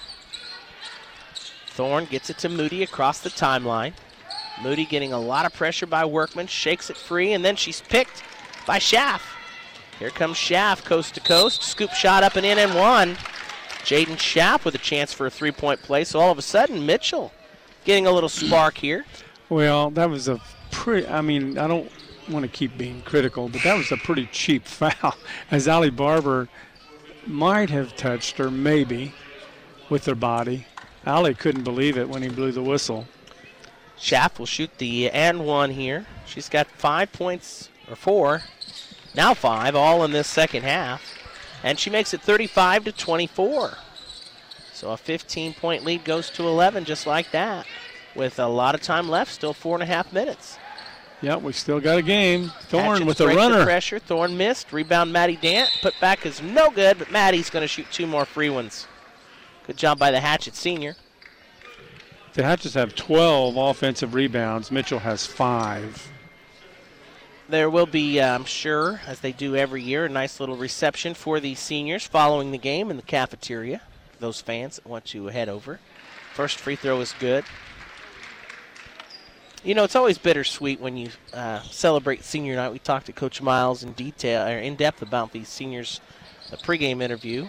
B: Thorne gets it to Moody across the timeline. Moody getting a lot of pressure by Workman, shakes it free, and then she's picked by Schaff. Here comes Schaff, coast to coast. Scoop shot up and in and one. Jaden Schaff with a chance for a three-point play. So all of a sudden, Mitchell getting a little spark here.
E: Well, that was a pretty, I don't want to keep being critical, but that was a pretty cheap foul, as Allie Barber might have touched her, maybe, with her body. Allie couldn't believe it when he blew the whistle.
B: Schaff will shoot the and one here. She's got 5 points, or 4, now 5, all in this second half. And she makes it 35-24. So a 15-point lead goes to 11 just like that. With a lot of time left, still 4.5 minutes.
E: Yeah, we still got a game. Thorne
B: Hatchets
E: with a
B: break
E: runner.
B: The pressure. Thorne missed. Rebound, Maddie Dant. Put back is no good, but Maddie's going to shoot 2 more free ones. Good job by the Hatchet senior.
E: The Hatchets have 12 offensive rebounds. Mitchell has 5.
B: There will be, I'm sure, as they do every year, a nice little reception for the seniors following the game in the cafeteria. Those fans that want to head over. First free throw is good. You know, it's always bittersweet when you celebrate senior night. We talked to Coach Miles in depth about these seniors' pregame interview,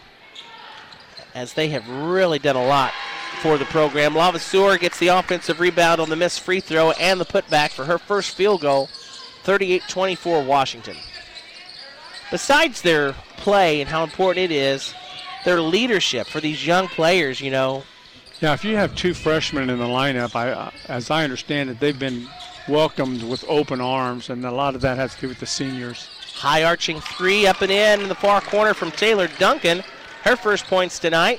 B: as they have really done a lot for the program. Lavaseur gets the offensive rebound on the missed free throw and the putback for her first field goal. 38-24 Washington. Besides their play and how important it is, their leadership for these young players, you know.
E: Yeah, if you have 2 freshmen in the lineup, as I understand it, they've been welcomed with open arms, and a lot of that has to do with the seniors.
B: High arching 3 up and in the far corner from Taylor Duncan. Her first points tonight,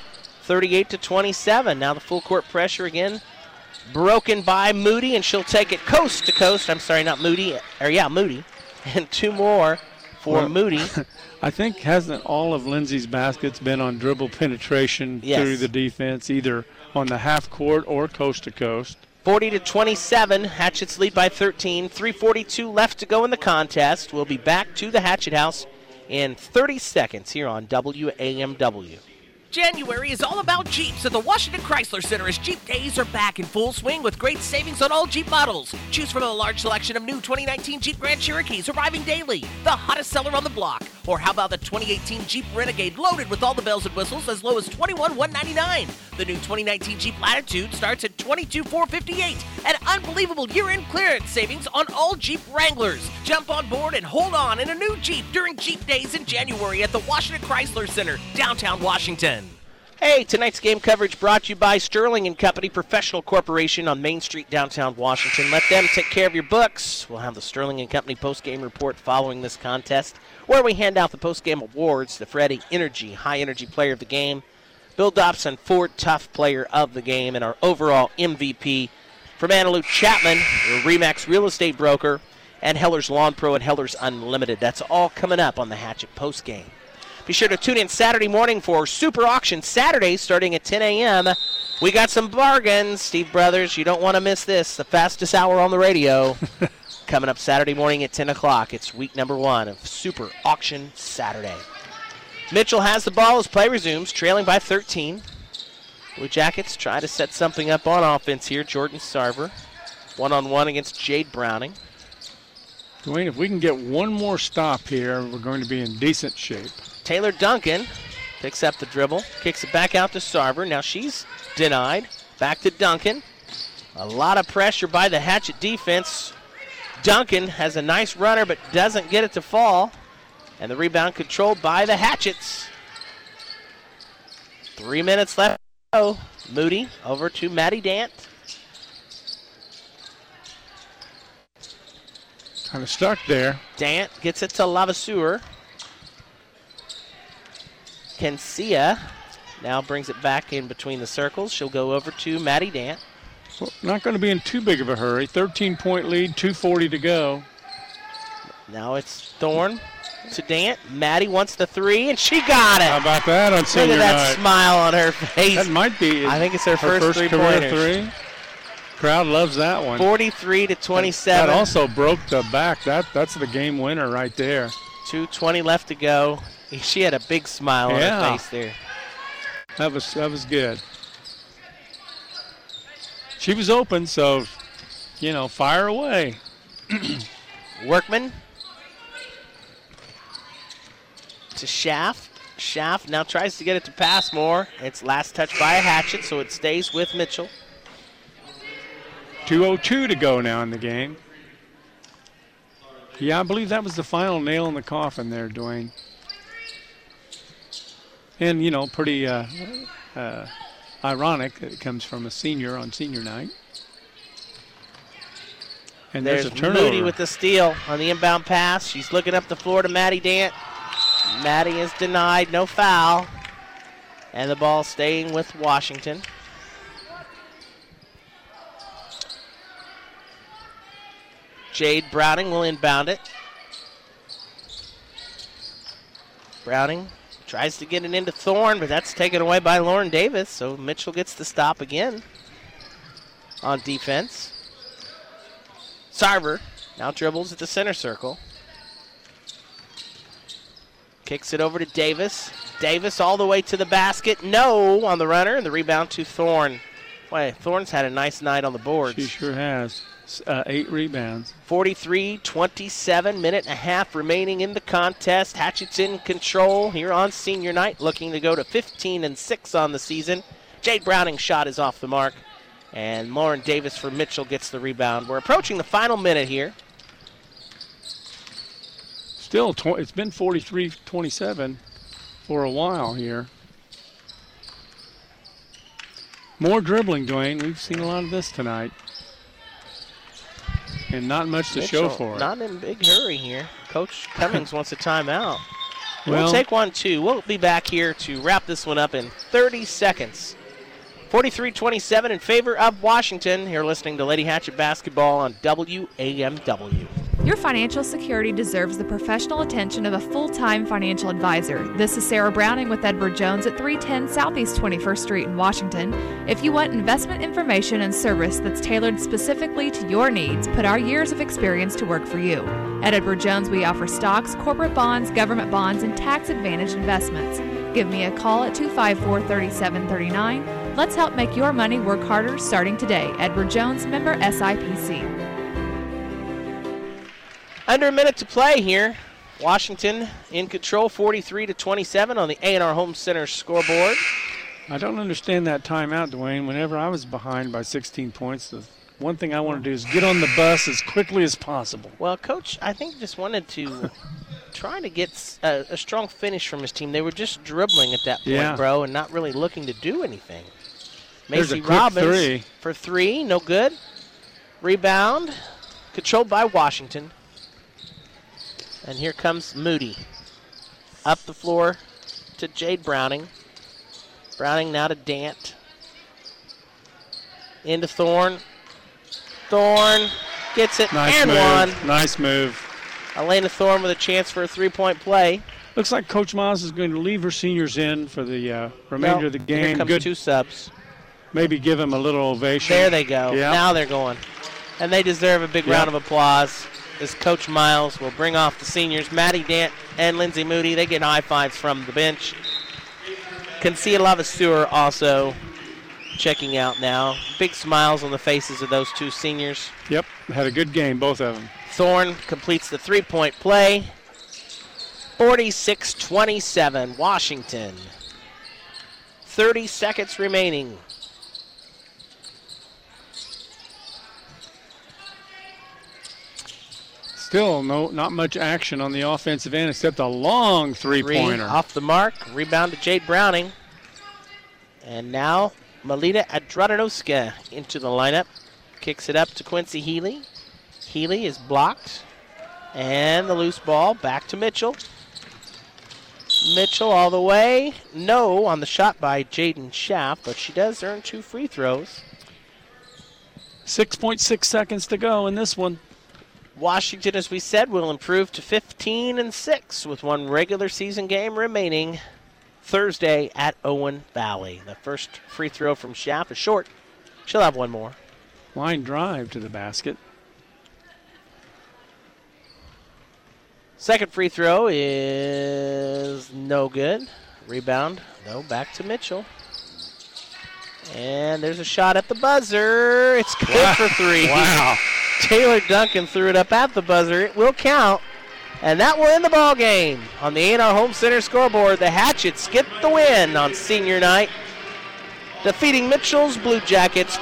B: 38-27. Now the full court pressure again. Broken by Moody, and she'll take it coast to coast. I'm sorry, not Moody. Moody. And 2 more for Moody.
E: I think hasn't all of Lindsay's baskets been on dribble penetration through the defense, either on the half court or coast to coast?
B: 40-27. Hatchets lead by 13. 3:42 left to go in the contest. We'll be back to the Hatchet House in 30 seconds here on WAMW.
D: January is all about Jeeps at the Washington Chrysler Center as Jeep days are back in full swing with great savings on all Jeep models. Choose from a large selection of new 2019 Jeep Grand Cherokees arriving daily, the hottest seller on the block. Or how about the 2018 Jeep Renegade loaded with all the bells and whistles as low as $21,199. The new 2019 Jeep Latitude starts at $22,458. An unbelievable year-end clearance savings on all Jeep Wranglers. Jump on board and hold on in a new Jeep during Jeep days in January at the Washington Chrysler Center, downtown Washington.
B: Hey, tonight's game coverage brought to you by Sterling & Company Professional Corporation on Main Street, downtown Washington. Let them take care of your books. We'll have the Sterling & Company postgame report following this contest, where we hand out the postgame awards, the Freddie Energy High Energy Player of the Game, Bill Dobson Ford Tough Player of the Game, and our overall MVP from Annalou Chapman, your RE/MAX real estate broker, and Heller's Lawn Pro and Heller's Unlimited. That's all coming up on the Hatchet postgame. Be sure to tune in Saturday morning for Super Auction Saturday starting at 10 a.m. We got some bargains, Steve Brothers. You don't want to miss this. The fastest hour on the radio. Coming up Saturday morning at 10 o'clock. It's week number 1 of Super Auction Saturday. Mitchell has the ball as play resumes, trailing by 13. Blue Jackets try to set something up on offense here. Jordan Sarver, one-on-one against Jade Browning.
E: Dwayne, if we can get one more stop here, we're going to be in decent shape.
B: Taylor Duncan picks up the dribble, kicks it back out to Sarver. Now she's denied. Back to Duncan. A lot of pressure by the Hatchet defense. Duncan has a nice runner but doesn't get it to fall. And the rebound controlled by the Hatchets. 3 minutes left. Moody over to Maddie Dant.
E: Kind of stuck there.
B: Dant gets it to Lavaseur. Kensia now brings it back in between the circles. She'll go over to Maddie Dant.
E: Well, not going to be in too big of a hurry. 13-point lead, 2:40 to go.
B: Now it's Thorne to Dant. Maddie wants the 3, and she got it.
E: How about that on senior
B: night? Look at that
E: night.
B: smile on her face.
E: That might be.
B: I think it's her first
E: career
B: three-pointer.
E: 3. Crowd loves that one.
B: 43-27.
E: That also broke the back. That's the game winner right there.
B: 2:20 left to go. She had a big smile on her face there.
E: That was good. She was open, so, fire away.
B: Workman to Schaff. Schaff now tries to get it to Passmore. It's last touch by a Hatchet, so it stays with Mitchell.
E: 2:02 to go now in the game. Yeah, I believe that was the final nail in the coffin there, Dwayne. And, pretty ironic that it comes from a senior on senior night. And there's a turnover.
B: Moody with the steal on the inbound pass. She's looking up the floor to Maddie Dant. Maddie is denied, no foul. And the ball staying with Washington. Jade Browning will inbound it. Browning tries to get it into Thorne, but that's taken away by Lauren Davis, so Mitchell gets the stop again on defense. Sarver now dribbles at the center circle. Kicks it over to Davis. Davis all the way to the basket. No on the runner, and the rebound to Thorne. Boy, Thorne's had a nice night on the boards.
E: She sure has. 8 rebounds.
B: 43-27, minute and a half remaining in the contest. Hatchet's in control here on senior night, looking to go to 15-6 on the season. Jade Browning's shot is off the mark, and Lauren Davis for Mitchell gets the rebound. We're approaching the final minute here.
E: Still, it's been 43-27 for a while here. More dribbling, Dwayne. We've seen a lot of this tonight. And not much to show for it.
B: Not in a big hurry here. Coach Cummings wants a timeout.
E: Well,
B: we'll take one, too. We'll be back here to wrap this one up in 30 seconds. 43-27 in favor of Washington. You're listening to Lady Hatchet Basketball on WAMW.
A: Your financial security deserves the professional attention of a full-time financial advisor. This is Sarah Browning with Edward Jones at 310 Southeast 21st Street in Washington. If you want investment information and service that's tailored specifically to your needs, put our years of experience to work for you. At Edward Jones, we offer stocks, corporate bonds, government bonds, and tax-advantaged investments. Give me a call at 254-3739. Let's help make your money work harder starting today. Edward Jones, member SIPC.
B: Under a minute to play here. Washington in control, 43-27 on the A&R Home Center scoreboard.
E: I don't understand that timeout, Dwayne. Whenever I was behind by 16 points, the one thing I want to do is get on the bus as quickly as possible.
B: Well, Coach, I think just wanted to try to get a strong finish from his team. They were just dribbling at that point, bro, and not really looking to do anything. Macy Robbins for 3, no good. Rebound, controlled by Washington. And here comes Moody. Up the floor to Jade Browning. Browning now to Dant. Into Thorne. Thorne gets it,
E: Nice
B: and
E: move.
B: one.
E: Nice move.
B: Elena Thorne with a chance for a three-point play.
E: Looks like Coach Miles is going to leave her seniors in for the remainder of the game.
B: Here comes
E: Good.
B: 2 subs.
E: Maybe give them a little ovation.
B: There they go.
E: Yeah.
B: Now they're going. And they deserve a big round of applause as Coach Miles will bring off the seniors. Maddie Dant and Lindsay Moody, they get high fives from the bench. Kancia Lavaseur also checking out now. Big smiles on the faces of those 2 seniors.
E: Yep, had a good game, both of them.
B: Thorne completes the three-point play. 46-27, Washington. 30 seconds remaining.
E: Still not much action on the offensive end except a long three-pointer.
B: Off the mark. Rebound to Jade Browning. And now Melita Adradanowska into the lineup. Kicks it up to Quincy Healy. Healy is blocked. And the loose ball back to Mitchell. Mitchell all the way. No on the shot by Jaden Schaff, but she does earn 2 free throws.
E: 6.6 seconds to go in this one.
B: Washington, as we said, will improve to 15-6 with 1 regular season game remaining Thursday at Owen Valley. The first free throw from Schaff is short. She'll have 1 more.
E: Line drive to the basket.
B: Second free throw is no good. Rebound, no, back to Mitchell. And there's a shot at the buzzer. It's good for 3.
E: Wow.
B: Taylor Duncan threw it up at the buzzer. It will count. And that will end the ball game. On the A&R Home Center scoreboard, the Hatchets get the win on senior night, defeating Mitchell's Blue Jackets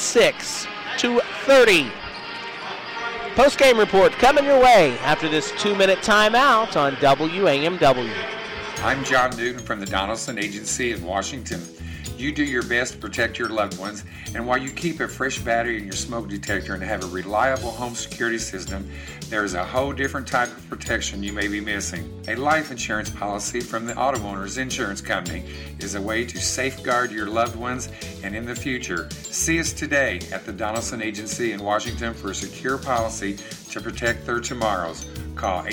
B: 46-30. Post-game report coming your way after this 2-minute timeout on WAMW.
J: I'm John Newton from the Donaldson Agency in Washington. You do your best to protect your loved ones, and while you keep a fresh battery in your smoke detector and have a reliable home security system, there is a whole different type of protection you may be missing. A life insurance policy from the Auto Owners Insurance Company is a way to safeguard your loved ones and in the future. See us today at the Donaldson Agency in Washington for a secure policy to protect their tomorrows. Call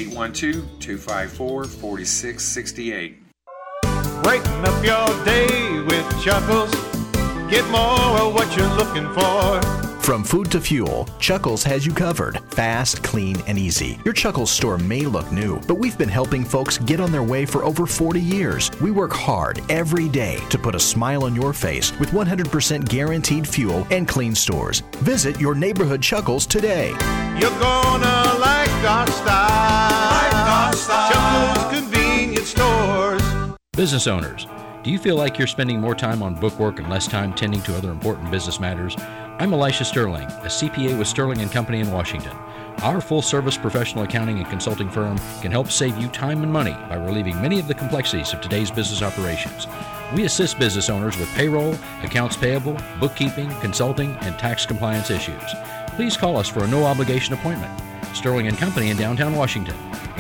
J: 812-254-4668.
I: Brighten up your day with Chuckles. Get more of what you're looking for.
T: From food to fuel, Chuckles has you covered. Fast, clean, and easy. Your Chuckles store may look new, but we've been helping folks get on their way for over 40 years. We work hard every day to put a smile on your face with 100% guaranteed fuel and clean stores. Visit your neighborhood Chuckles today.
I: You're gonna like our style. Chuckles Convenience Stores.
C: Business owners, do you feel like you're spending more time on bookwork and less time tending to other important business matters? I'm Elisha Sterling, a CPA with Sterling & Company in Washington. Our full-service professional accounting and consulting firm can help save you time and money by relieving many of the complexities of today's business operations. We assist business owners with payroll, accounts payable, bookkeeping, consulting, and tax compliance issues. Please call us for a no-obligation appointment. Sterling & Company in downtown Washington,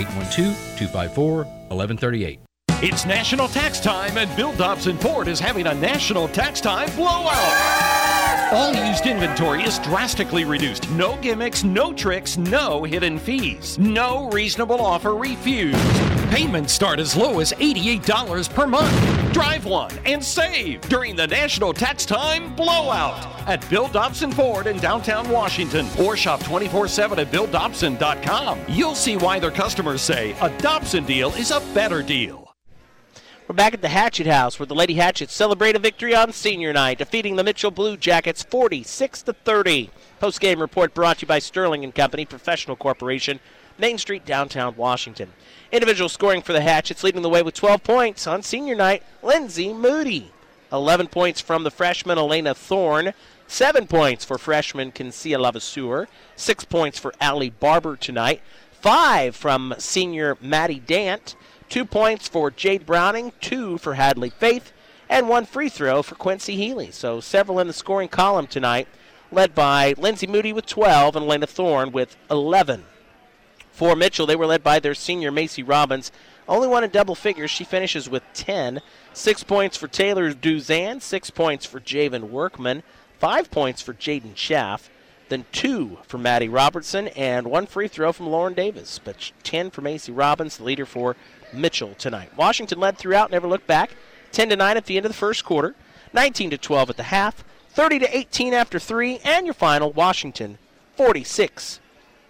C: 812-254-1138.
O: It's National Tax Time, and Bill Dobson Ford is having a National Tax Time blowout. All used inventory is drastically reduced. No gimmicks, no tricks, no hidden fees. No reasonable offer refused. Payments start as low as $88 per month. Drive one and save during the National Tax Time blowout at Bill Dobson Ford in downtown Washington, or shop 24/7 at BillDobson.com. You'll see why their customers say a Dobson deal is a better deal.
B: We're back at the Hatchet House, where the Lady Hatchets celebrate a victory on senior night, defeating the Mitchell Blue Jackets 46-30. Post-game report brought to you by Sterling & Company, Professional Corporation, Main Street, downtown Washington. Individual scoring for the Hatchets, leading the way with 12 points on senior night, Lindsay Moody. 11 points from the freshman Elena Thorne. 7 points for freshman Kancia Lavaseur. 6 points for Allie Barber tonight. 5 from senior Maddie Dant. 2 points for Jade Browning, 2 for Hadley Faith, and 1 free throw for Quincy Healy. So several in the scoring column tonight, led by Lindsay Moody with 12 and Elena Thorne with 11. For Mitchell, they were led by their senior Macy Robbins. Only one in double figures. She finishes with 10. 6 points for Taylor Duzan, 6 points for Javen Workman, 5 points for Jaden Schaff, then 2 from Maddie Robertson, and 1 free throw from Lauren Davis. But 10 from Macy Robbins, the leader for Mitchell tonight. Washington led throughout, never looked back. 10-9 at the end of the first quarter, 19-12 at the half, 30-18 after 3, and your final, Washington 46-30.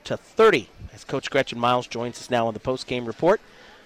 B: As Coach Gretchen Miles joins us now on the post-game report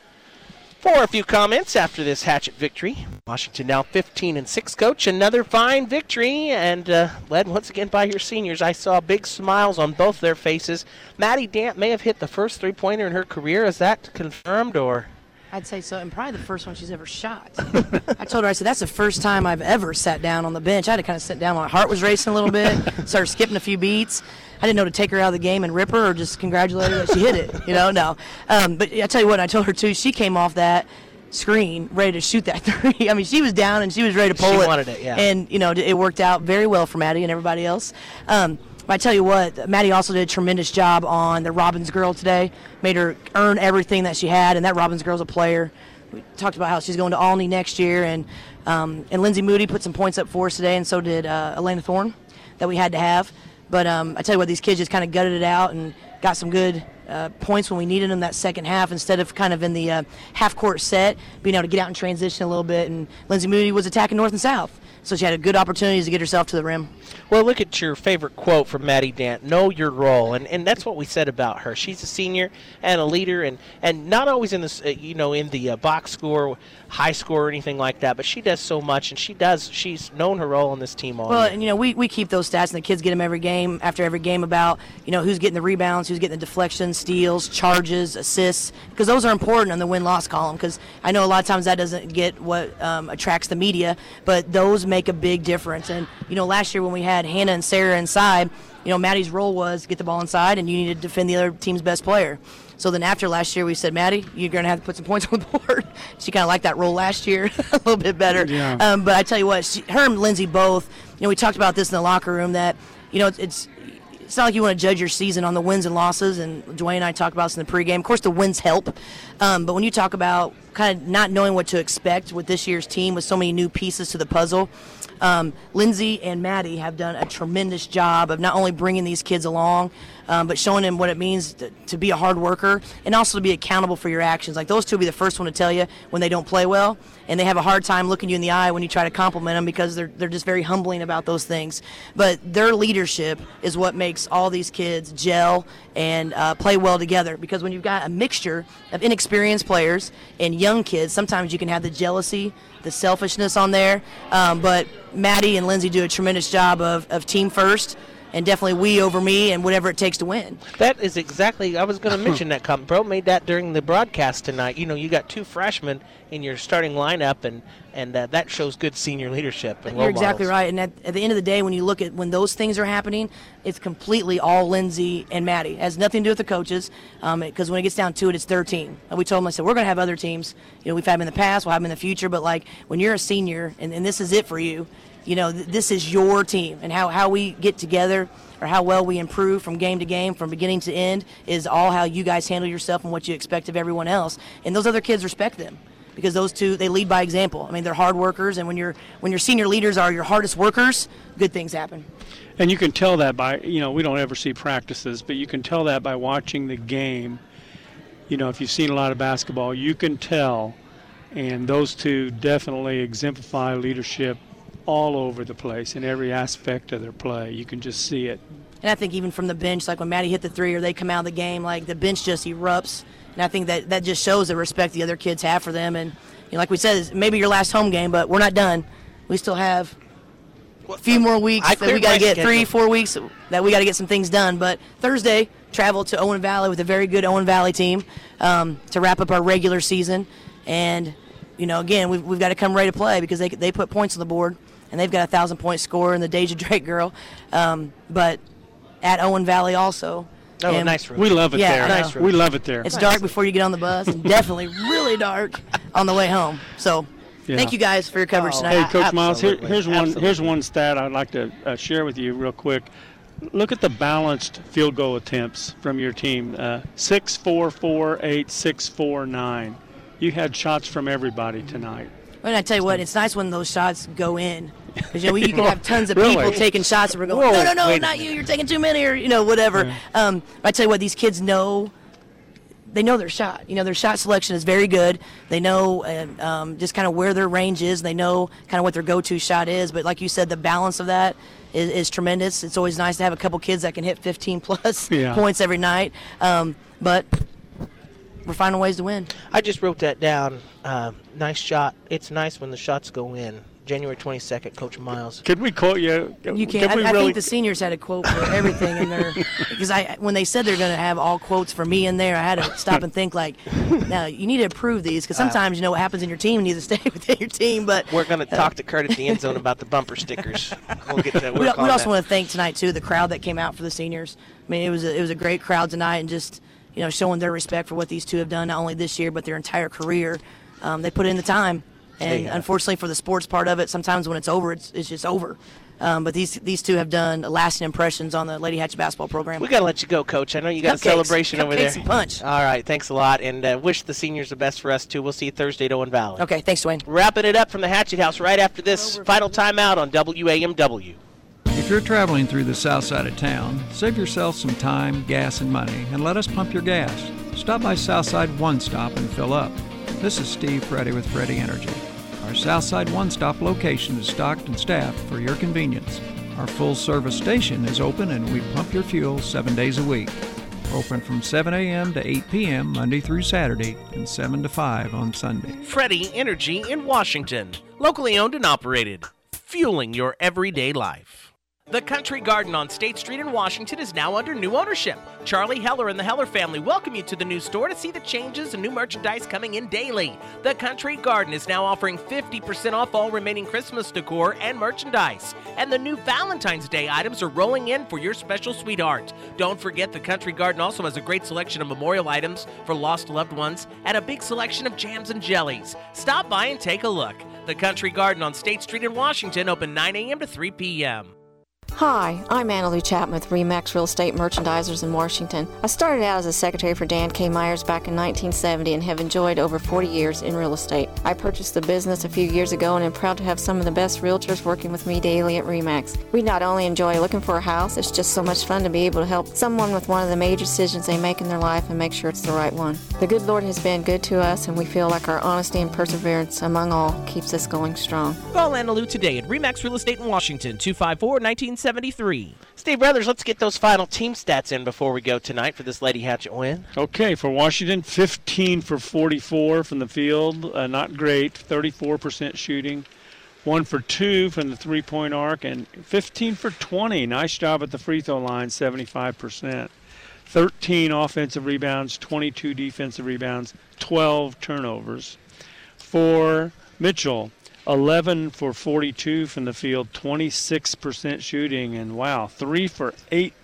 B: for a few comments after this Hatchet victory. Washington now 15-6, Coach. Another fine victory, and led once again by your seniors. I saw big smiles on both their faces. Maddie Dant may have hit the first three-pointer in her career. Is that confirmed, or?
H: I'd say so, and probably the first one she's ever shot. I told her, I said, that's the first time I've ever sat down on the bench. I had to kind of sit down. My heart was racing a little bit, started skipping a few beats. I didn't know to take her out of the game and rip her or just congratulate her that she hit it, no. But I tell you what, I told her, too, she came off that screen ready to shoot that three. I mean, she was down and she was ready to pull it.
B: She wanted it, yeah.
H: And, it worked out very well for Maddie and everybody else. But I tell you what, Maddie also did a tremendous job on the Robbins girl today, made her earn everything that she had, and that Robbins girl's a player. We talked about how she's going to Alney next year, and Lindsay Moody put some points up for us today, and so did Elena Thorne that we had to have. But I tell you what, these kids just kind of gutted it out and got some good points when we needed them that second half instead of kind of in the half-court set, being able to get out and transition a little bit. And Lindsay Moody was attacking north and south, so she had a good opportunity to get herself to the rim.
B: Well, look at your favorite quote from Maddie Dant, know your role, and that's what we said about her. She's a senior and a leader, and not always in this, in the box score, high score, or anything like that, but she does so much, and she's known her role on this team all year.
H: And we keep those stats, and the kids get them every game, after every game, about, who's getting the rebounds, who's getting the deflections, steals, charges, assists, because those are important on the win-loss column, because I know a lot of times that doesn't get what attracts the media, but those make a big difference. And, last year when we had Hannah and Sarah inside, Maddie's role was get the ball inside, and you need to defend the other team's best player. So then after last year, we said, Maddie, you're going to have to put some points on the board. She kind of liked that role last year a little bit better.
E: Yeah.
H: But I tell you what, her and Lindsay both, we talked about this in the locker room, that, it's not like you want to judge your season on the wins and losses, and Dwayne and I talked about this in the pregame. Of course, the wins help, but when you talk about kind of not knowing what to expect with this year's team with so many new pieces to the puzzle, Lindsay and Maddie have done a tremendous job of not only bringing these kids along, but showing them what it means to be a hard worker and also to be accountable for your actions. Like, those two will be the first one to tell you when they don't play well, and they have a hard time looking you in the eye when you try to compliment them because they're just very humbling about those things. But their leadership is what makes all these kids gel and play well together, because when you've got a mixture of inexperienced players and young kids, sometimes you can have the jealousy, the selfishness on there, but Maddie and Lindsay do a tremendous job of team first, and definitely we over me and whatever it takes to win.
B: That is exactly, I was going to mention that comment. Bro made that during the broadcast tonight. You got 2 freshmen in your starting lineup, and that shows good senior leadership. And
H: You're exactly right. And at the end of the day, when you look at when those things are happening, it's completely all Lindsay and Maddie. It has nothing to do with the coaches, because when it gets down to it, it's their team. And we told them, I said, we're going to have other teams. We've had them in the past, we'll have them in the future, but like when you're a senior and this is it for you, this is your team, and how we get together or how well we improve from game to game, from beginning to end, is all how you guys handle yourself and what you expect of everyone else. And those other kids respect them, because those two, they lead by example. I mean, they're hard workers, and when your senior leaders are your hardest workers, good things happen.
E: And you can tell that by, we don't ever see practices, but you can tell that by watching the game. If you've seen a lot of basketball, you can tell, and those two definitely exemplify leadership all over the place in every aspect of their play. You can just see it.
H: And I think even from the bench, like when Maddie hit the three or they come out of the game, like the bench just erupts. And I think that just shows the respect the other kids have for them. And like we said, it's maybe your last home game, but we're not done. We still have a few more weeks that we got to get, 3-4 weeks that we got to get some things done. But Thursday, travel to Owen Valley with a very good Owen Valley team to wrap up our regular season. And, again, we've got to come ready to play, because they put points on the board. And they've got a 1,000-point score in the Deja Drake girl. But at Owen Valley also.
B: Oh, nice room.
E: We love it there.
H: Nice
E: we love it there.
H: It's dark before you get on the bus, and definitely really dark on the way home. So thank you guys for your coverage tonight.
E: Hey, Coach Miles, here's one stat I'd like to share with you real quick. Look at the balanced field goal attempts from your team. 6-4-4-8, 6-4-9. You had shots from everybody tonight.
H: And I tell you what, it's nice when those shots go in. Because, you can have tons of people taking shots and we're going, no, not you, you're taking too many, or, whatever. Yeah. I tell you what, these kids know. They know their shot. Their shot selection is very good. They know just kind of where their range is. They know kind of what their go-to shot is. But like you said, the balance of that is tremendous. It's always nice to have a couple kids that can hit 15-plus points every night. But we're finding ways to win.
B: I just wrote that down. Nice shot. It's nice when the shots go in. January 22nd, Coach Miles.
E: Could we quote you?
H: You can. I think the seniors had a quote for everything in there. Because when they said they're going to have all quotes for me in there, I had to stop and think, now, you need to approve these. Because sometimes, what happens in your team needs to stay within your team. But
B: we're going to talk to Kurt at the end zone about the bumper stickers. We'll get to that.
H: We also want to thank tonight, too, the crowd that came out for the seniors. I mean, it was a great crowd tonight, and just, showing their respect for what these two have done, not only this year, but their entire career. They put in the time. And unfortunately for the sports part of it, sometimes when it's over, it's just over. But these two have done lasting impressions on the Lady Hatchet basketball program.
B: We got to let you go, Coach. I know you got a celebration over there.
H: And punch.
B: All right, thanks a lot, and wish the seniors the best for us, too. We'll see you Thursday at Owen Valley.
H: Okay, thanks, Dwayne.
B: Wrapping it up from the Hatchet House right after this final timeout on WAMW.
N: If you're traveling through the south side of town, save yourself some time, gas, and money, and let us pump your gas. Stop by Southside One Stop and fill up. This is Steve Freddy with Freddy Energy. Our Southside One Stop location is stocked and staffed for your convenience. Our full-service station is open and we pump your fuel 7 days a week. We're open from 7 a.m. to 8 p.m. Monday through Saturday and 7 to 5 on Sunday.
R: Freddy Energy in Washington. Locally owned and operated. Fueling your everyday life. The Country Garden on State Street in Washington is now under new ownership. Charlie Heller and the Heller family welcome you to the new store to see the changes and new merchandise coming in daily. The Country Garden is now offering 50% off all remaining Christmas decor and merchandise. And the new Valentine's Day items are rolling in for your special sweetheart. Don't forget the Country Garden also has a great selection of memorial items for lost loved ones and a big selection of jams and jellies. Stop by and take a look. The Country Garden on State Street in Washington, open 9 a.m. to 3 p.m.
K: Hi, I'm Annalou Chapman with RE/MAX Real Estate Merchandisers in Washington. I started out as a secretary for Dan K. Myers back in 1970 and have enjoyed over 40 years in real estate. I purchased the business a few years ago and am proud to have some of the best realtors working with me daily at RE/MAX. We not only enjoy looking for a house, it's just so much fun to be able to help someone with one of the major decisions they make in their life and make sure it's the right one. The good Lord has been good to us, and we feel like our honesty and perseverance among all keeps us going strong.
R: Call Annalou today at RE/MAX Real Estate in Washington, 254-1973.
B: Steve Brothers, let's get those final team stats in before we go tonight for this Lady Hatchet win.
E: Okay, for Washington, 15 for 44 from the field. Not great, 34% shooting. 1 for 2 from the three-point arc, and 15 for 20. Nice job at the free throw line, 75%. 13 offensive rebounds, 22 defensive rebounds, 12 turnovers. For Mitchell, 11 for 42 from the field, 26% shooting, and 3 for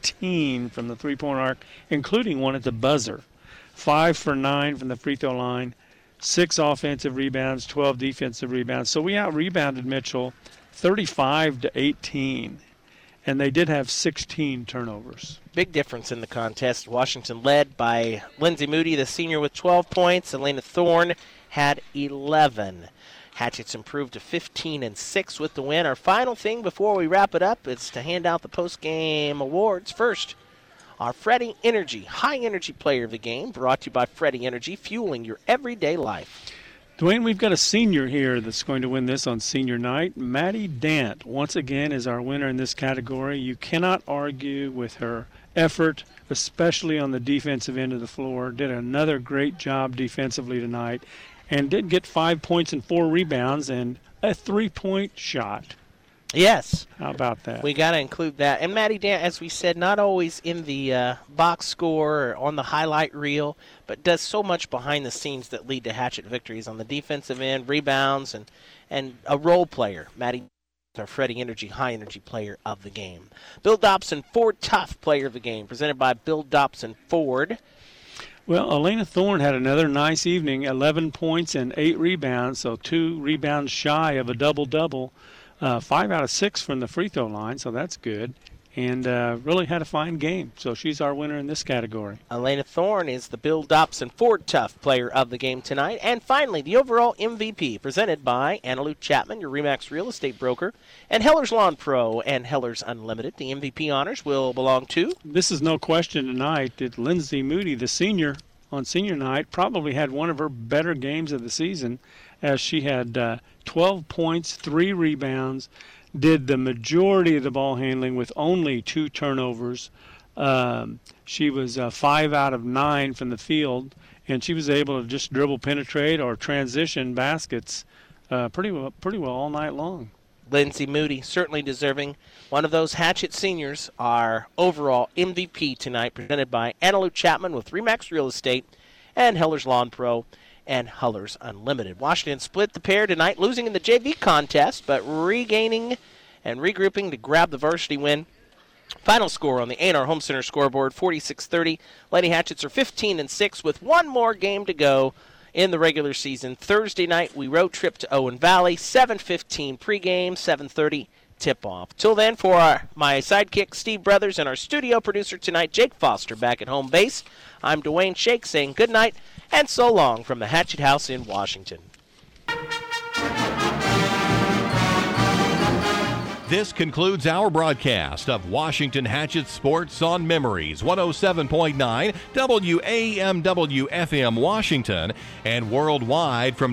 E: 18 from the three-point arc, including one at the buzzer. 5 for 9 from the free throw line, 6 offensive rebounds, 12 defensive rebounds. So we out-rebounded Mitchell 35-18, and they did have 16 turnovers.
B: Big difference in the contest. Washington led by Lindsay Moody, the senior, with 12 points. Elena Thorne had 11. Hatchets improved to 15-6 with the win. Our final thing before we wrap it up is to hand out the post-game awards. First, our Freddy Energy High Energy Player of the Game, brought to you by Freddy Energy, fueling your everyday life.
E: Dwayne, we've got a senior here that's going to win this on senior night. Maddie Dant, once again, is our winner in this category. You cannot argue with her effort, especially on the defensive end of the floor. Did another great job defensively tonight, and did get 5 points and 4 rebounds and a 3-point shot.
B: Yes.
E: How about that?
B: We got to include that. And Maddie Dant, as we said, not always in the box score or on the highlight reel, but does so much behind the scenes that lead to Hatchet victories on the defensive end, rebounds, and a role player. Maddie Dant, our Freddy Energy High Energy Player of the Game. Bill Dobson Ford Tough Player of the Game, presented by Bill Dobson Ford.
E: Well, Elena Thorne had another nice evening, 11 points and 8 rebounds, so 2 rebounds shy of a double-double. 5 out of 6 from the free throw line, so that's good. and really had a fine game. So she's our winner in this category.
B: Elena Thorne is the Bill Dobson Ford Tough player of the game tonight. And finally, the overall MVP presented by Anna Lou Chapman, your RE/MAX real estate broker, and Heller's Lawn Pro and Heller's Unlimited. The MVP honors will belong to...
E: This is no question tonight that Lindsay Moody, the senior on senior night, probably had one of her better games of the season, as she had 12 points, 3 rebounds, did the majority of the ball handling with only 2 turnovers. She was 5 out of 9 from the field, and she was able to just dribble, penetrate, or transition baskets pretty well all night long.
B: Lindsay Moody certainly deserving one of those Hatchet seniors, our overall MVP tonight, presented by Anna Lou Chapman with RE/MAX Real Estate and Heller's Lawn Pro and Heller's Unlimited. Washington split the pair tonight, losing in the JV contest, but regaining and regrouping to grab the varsity win. Final score on the A&R Home Center scoreboard, 46-30. Lady Hatchets are 15-6 with one more game to go in the regular season. Thursday night, we road trip to Owen Valley, 7:15 pregame, 7:30 tip-off. Till then, for my sidekick, Steve Brothers, and our studio producer tonight, Jake Foster, back at home base, I'm Dwayne Shake saying good night and so long from the Hatchet House in Washington.
O: This concludes our broadcast of Washington Hatchet Sports on Memories, 107.9 WAMW-FM Washington, and worldwide from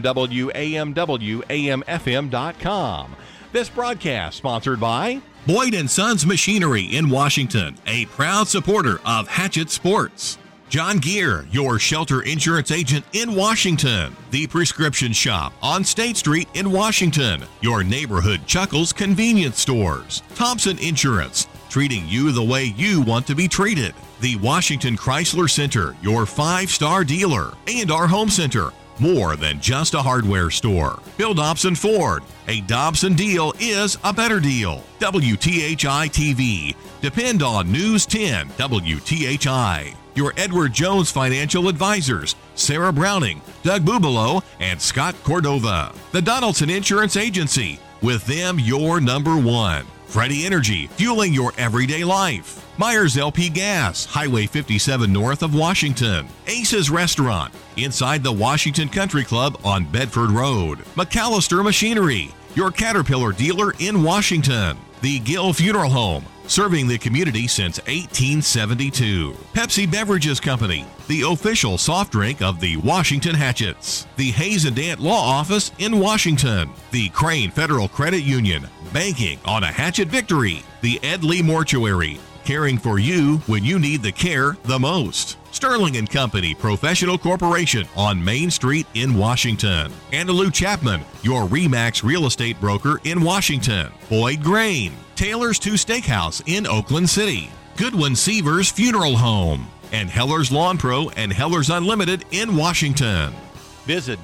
O: WAMW-AMFM.com. This broadcast sponsored by
M: Boyd & Sons Machinery in Washington, a proud supporter of Hatchet Sports. John Gear, your shelter insurance agent in Washington. The Prescription Shop on State Street in Washington. Your neighborhood Chuckles convenience stores. Thompson Insurance, treating you the way you want to be treated. The Washington Chrysler Center, your 5-star dealer. A&R Home Center, more than just a hardware store. Bill Dobson Ford, a Dobson deal is a better deal. WTHI TV, depend on News 10 WTHI. Your Edward Jones Financial Advisors, Sarah Browning, Doug Bubalo, and Scott Cordova. The Donaldson Insurance Agency, with them your number one. Freddie Energy, fueling your everyday life. Myers LP Gas, Highway 57 north of Washington. Ace's Restaurant, inside the Washington Country Club on Bedford Road. McAllister Machinery, your Caterpillar dealer in Washington. The Gill Funeral Home, serving the community since 1872. Pepsi Beverages Company, the official soft drink of the Washington Hatchets. The Hayes and Dant Law Office in Washington. The Crane Federal Credit Union, banking on a Hatchet victory. The Ed Lee Mortuary, caring for you when you need the care the most. Sterling & Company Professional Corporation on Main Street in Washington. Anna Lou Chapman, your RE/MAX real estate broker in Washington. Boyd Grain, Taylor's 2 Steakhouse in Oakland City. Goodwin Seavers Funeral Home. And Heller's Lawn Pro and Heller's Unlimited in Washington.
O: Visit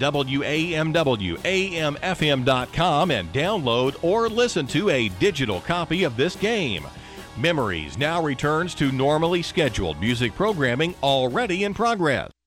O: WAMW-AMFM.com and download or listen to a digital copy of this game. Memories now returns to normally scheduled music programming already in progress.